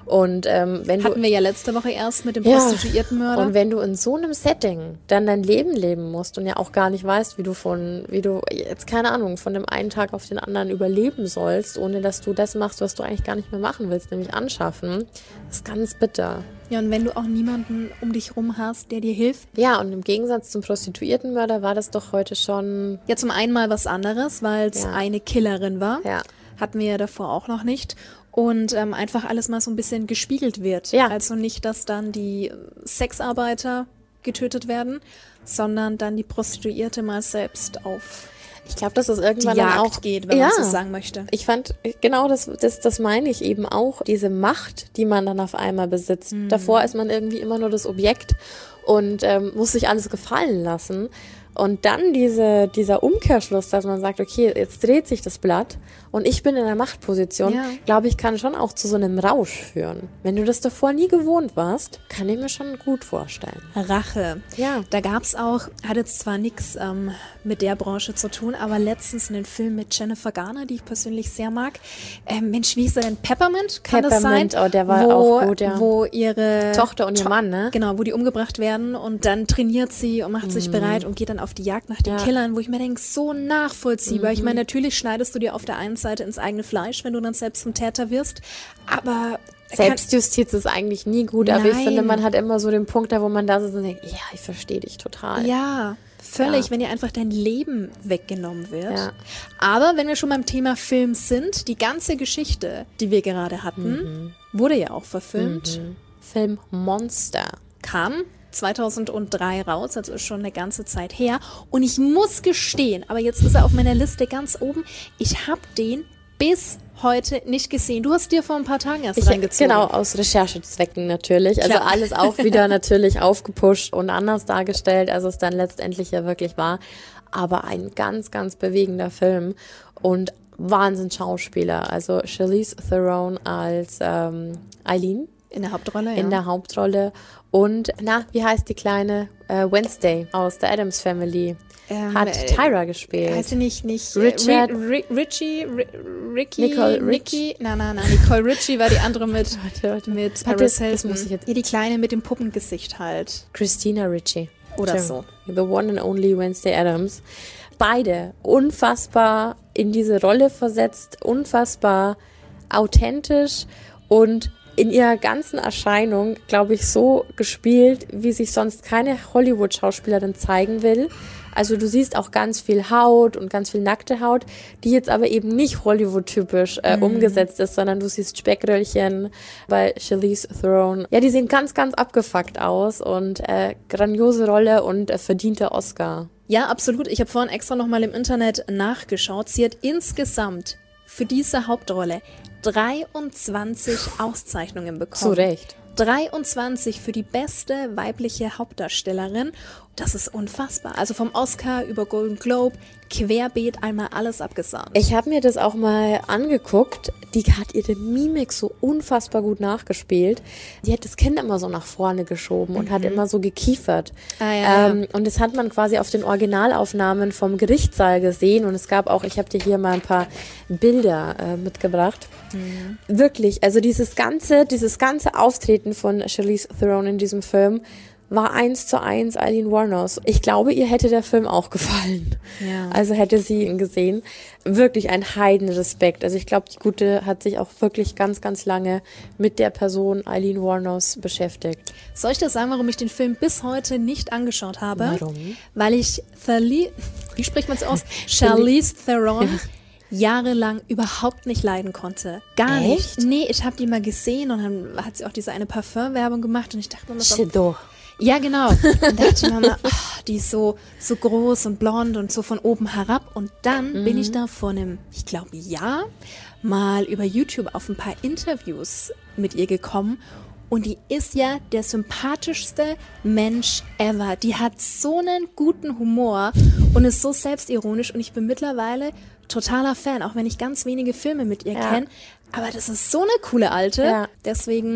Und ähm, wenn Hatten du, wir ja letzte Woche erst mit dem ja, Prostituiertenmörder. Und wenn du in so einem Setting dann dein Leben leben musst und ja auch gar nicht weißt, wie du von, wie du jetzt, keine Ahnung, von dem einen Tag auf den anderen überleben sollst, ohne dass du das machst, was du eigentlich gar nicht mehr machen willst, nämlich anschaffen, das ist ganz bitter. Ja, und wenn du auch niemanden um dich rum hast, der dir hilft. Ja, und im Gegensatz zum Prostituiertenmörder war das doch heute schon... Ja, zum einen mal was anderes, weil es Ja. eine Killerin war. Ja. Hatten wir ja davor auch noch nicht. Und ähm, einfach alles mal so ein bisschen gespiegelt wird. Ja. Also nicht, dass dann die Sexarbeiter getötet werden, sondern dann die Prostituierte mal selbst auf Ich glaube, dass es die irgendwann dann Jagd auch geht, wenn ja. man so sagen möchte. Ich fand, genau das, das, das meine ich eben auch, diese Macht, die man dann auf einmal besitzt. Mhm. Davor ist man irgendwie immer nur das Objekt und ähm, muss sich alles gefallen lassen. Und dann diese, dieser Umkehrschluss, dass man sagt, okay, jetzt dreht sich das Blatt und ich bin in der Machtposition, Ja. glaube ich, kann schon auch zu so einem Rausch führen. Wenn du das davor nie gewohnt warst, kann ich mir schon gut vorstellen. Rache. Ja. Da gab's auch, hat jetzt zwar nichts ähm, mit der Branche zu tun, aber letztens einen Film mit Jennifer Garner, die ich persönlich sehr mag. Ähm, Mensch, wie hieß er denn? Peppermint? Kann Peppermint, das sein? oh, der war wo, auch gut, ja. Wo ihre Tochter und ihr Mann, ne? Genau, wo die umgebracht werden und dann trainiert sie und macht sich bereit und geht dann auf die Jagd nach den Ja. Killern, wo ich mir denke, so nachvollziehbar. Ich meine, natürlich schneidest du dir auf der einen Seite ins eigene Fleisch, wenn du dann selbst zum Täter wirst, aber Selbstjustiz ist eigentlich nie gut, aber ich Nein. finde, man hat immer so den Punkt, da wo man da sitzt und denkt, ja, ich verstehe dich total. ja, völlig, Ja. wenn dir einfach dein Leben weggenommen wird. Ja. Aber wenn wir schon beim Thema Film sind, die ganze Geschichte, die wir gerade hatten, wurde ja auch verfilmt, Film Monster. kam zweitausenddrei raus, also ist schon eine ganze Zeit her. Und ich muss gestehen, aber jetzt ist er auf meiner Liste ganz oben, ich habe den bis heute nicht gesehen. Du hast dir vor ein paar Tagen erst Ich, reingezogen. genau, aus Recherchezwecken natürlich. Also Klar. alles auch wieder natürlich aufgepusht und anders dargestellt, als es dann letztendlich ja wirklich war. Aber ein ganz, ganz bewegender Film und Wahnsinn Schauspieler. Also Charlize Theron als ähm, Eileen In der Hauptrolle, ja. in der Hauptrolle und, na, wie heißt die kleine? Äh, Wednesday aus der Addams Family. Ähm, Hat äh, Tyra gespielt. Heißt sie nicht, nicht Richard- äh, Ri Ri Richie, Ri Ricky, Nicole Rich- Ricky, nein, nein, nein, Nicole Richie war die andere mit, Warte, warte. mit Warte, Paris das Hilton. muss ich jetzt- Ja, die Kleine mit dem Puppengesicht halt. Christina Ricci. Oder Stimmt. The one and only Wednesday Addams. Beide unfassbar in diese Rolle versetzt, unfassbar authentisch und in ihrer ganzen Erscheinung, glaube ich, so gespielt, wie sich sonst keine Hollywood-Schauspielerin zeigen will. Also du siehst auch ganz viel Haut und ganz viel nackte Haut, die jetzt aber eben nicht Hollywood-typisch äh, umgesetzt ist, sondern du siehst Speckröllchen bei Charlize Theron. Ja, die sehen ganz, ganz abgefuckt aus und äh, grandiose Rolle und äh, verdienter Oscar. Ja, absolut. Ich habe vorhin extra nochmal im Internet nachgeschaut. Sie hat insgesamt für diese Hauptrolle dreiundzwanzig Auszeichnungen bekommen. Zu Recht. dreiundzwanzig für die beste weibliche Hauptdarstellerin. Das ist unfassbar. Also vom Oscar über Golden Globe, querbeet einmal alles abgesahnt. Ich habe mir das auch mal angeguckt. Die hat ihre Mimik so unfassbar gut nachgespielt. Die hat das Kind immer so nach vorne geschoben und hat immer so gekiefert. Ah, ja, ähm, und das hat man quasi auf den Originalaufnahmen vom Gerichtssaal gesehen. Und es gab auch, ich habe dir hier mal ein paar Bilder äh, mitgebracht. Mhm. Wirklich, also dieses ganze, dieses ganze Auftreten von Charlize Theron in diesem Film war eins zu eins Eileen Wuornos. Ich glaube, ihr hätte der Film auch gefallen. Ja. Also hätte sie ihn gesehen. Wirklich ein Heidenrespekt. Also ich glaube, die Gute hat sich auch wirklich ganz, ganz lange mit der Person Eileen Wuornos beschäftigt. Soll ich dir sagen, warum ich den Film bis heute nicht angeschaut habe? Warum? Weil ich Thali, wie spricht man es aus? Charlize Theron jahrelang überhaupt nicht leiden konnte. Gar Echt? nicht. Nee, ich habe die mal gesehen und dann hat sie auch diese eine Parfümwerbung gemacht und ich dachte mir so, Shit doch. ja, genau. Und da dachte ich mir mal, ach, die ist so, so groß und blond und so von oben herab. Und dann bin ich da vor einem, ich glaube, Jahr mal über YouTube auf ein paar Interviews mit ihr gekommen. Und die ist ja der sympathischste Mensch ever. Die hat so einen guten Humor und ist so selbstironisch. Und ich bin mittlerweile totaler Fan, auch wenn ich ganz wenige Filme mit ihr Ja. kenne. Aber das ist so eine coole Alte. Ja. Deswegen...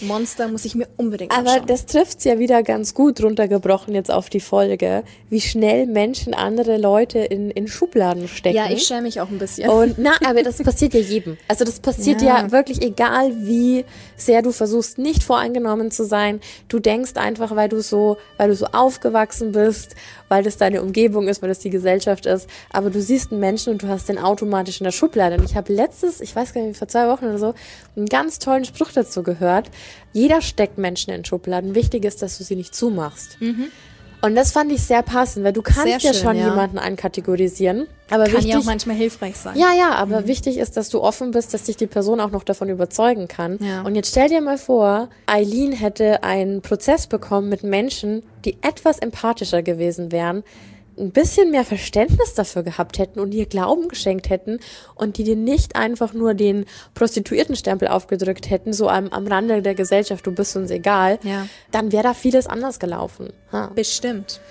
Monster muss ich mir unbedingt Aber anschauen. das trifft's ja wieder ganz gut runtergebrochen jetzt auf die Folge, wie schnell Menschen andere Leute in, in Schubladen stecken. Ja, ich schäme mich auch ein bisschen. Und na, aber das passiert ja jedem. Also das passiert ja. ja wirklich, egal wie sehr du versuchst, nicht voreingenommen zu sein. Du denkst einfach, weil du so, weil du so aufgewachsen bist, weil das deine Umgebung ist, weil das die Gesellschaft ist. Aber du siehst einen Menschen und du hast den automatisch in der Schublade. Und ich habe letztes, ich weiß gar nicht, vor zwei Wochen oder so, einen ganz tollen Spruch dazu gehört. Jeder steckt Menschen in Schubladen. Wichtig ist, dass du sie nicht zumachst. Mhm. Und das fand ich sehr passend, weil du kannst sehr ja schön, schon ja. jemanden einkategorisieren. Aber Kann wichtig, ja auch manchmal hilfreich sein. Ja, ja, aber mhm. wichtig ist, dass du offen bist, dass dich die Person auch noch davon überzeugen kann. Ja. Und jetzt stell dir mal vor, Eileen hätte einen Prozess bekommen mit Menschen, die etwas empathischer gewesen wären, ein bisschen mehr Verständnis dafür gehabt hätten und ihr Glauben geschenkt hätten und die dir nicht einfach nur den Prostituiertenstempel aufgedrückt hätten, so am, am Rande der Gesellschaft, du bist uns egal, ja. dann wäre da vieles anders gelaufen. Ha. Bestimmt.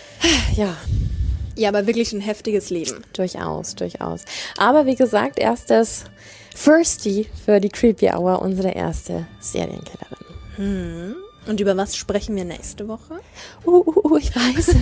Ja. Ja, aber wirklich ein heftiges Leben. Durchaus, durchaus. Aber wie gesagt, erstes Firsty für die Creepy Hour, unsere erste Serienkillerin. Hm. Und über was sprechen wir nächste Woche? Uh, uh, uh ich weiß es. uh,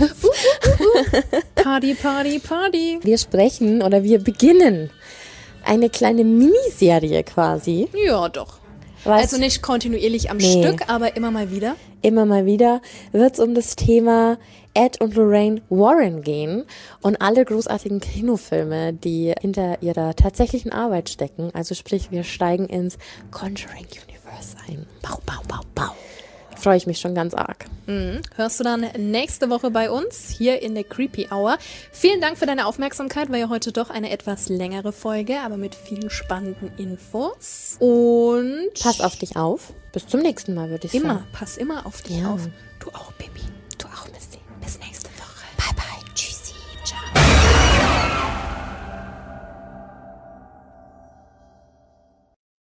uh, uh. Party, Party, Party. Wir sprechen oder wir beginnen eine kleine Miniserie quasi. Ja, doch. Was? Also nicht kontinuierlich am Nee. Stück, aber immer mal wieder. Immer mal wieder wird es um das Thema Ed und Lorraine Warren gehen und alle großartigen Kinofilme, die hinter ihrer tatsächlichen Arbeit stecken. Also sprich, wir steigen ins Conjuring Universe ein. Bau, bau, bau, bau. Freue ich mich schon ganz arg. Mhm. Hörst du dann nächste Woche bei uns hier in der Creepy Hour. Vielen Dank für deine Aufmerksamkeit. War ja heute doch eine etwas längere Folge, aber mit vielen spannenden Infos. Und Pass auf dich auf. Bis zum nächsten Mal, würde ich immer, sagen. pass immer auf dich Ja. auf. Du auch, Baby.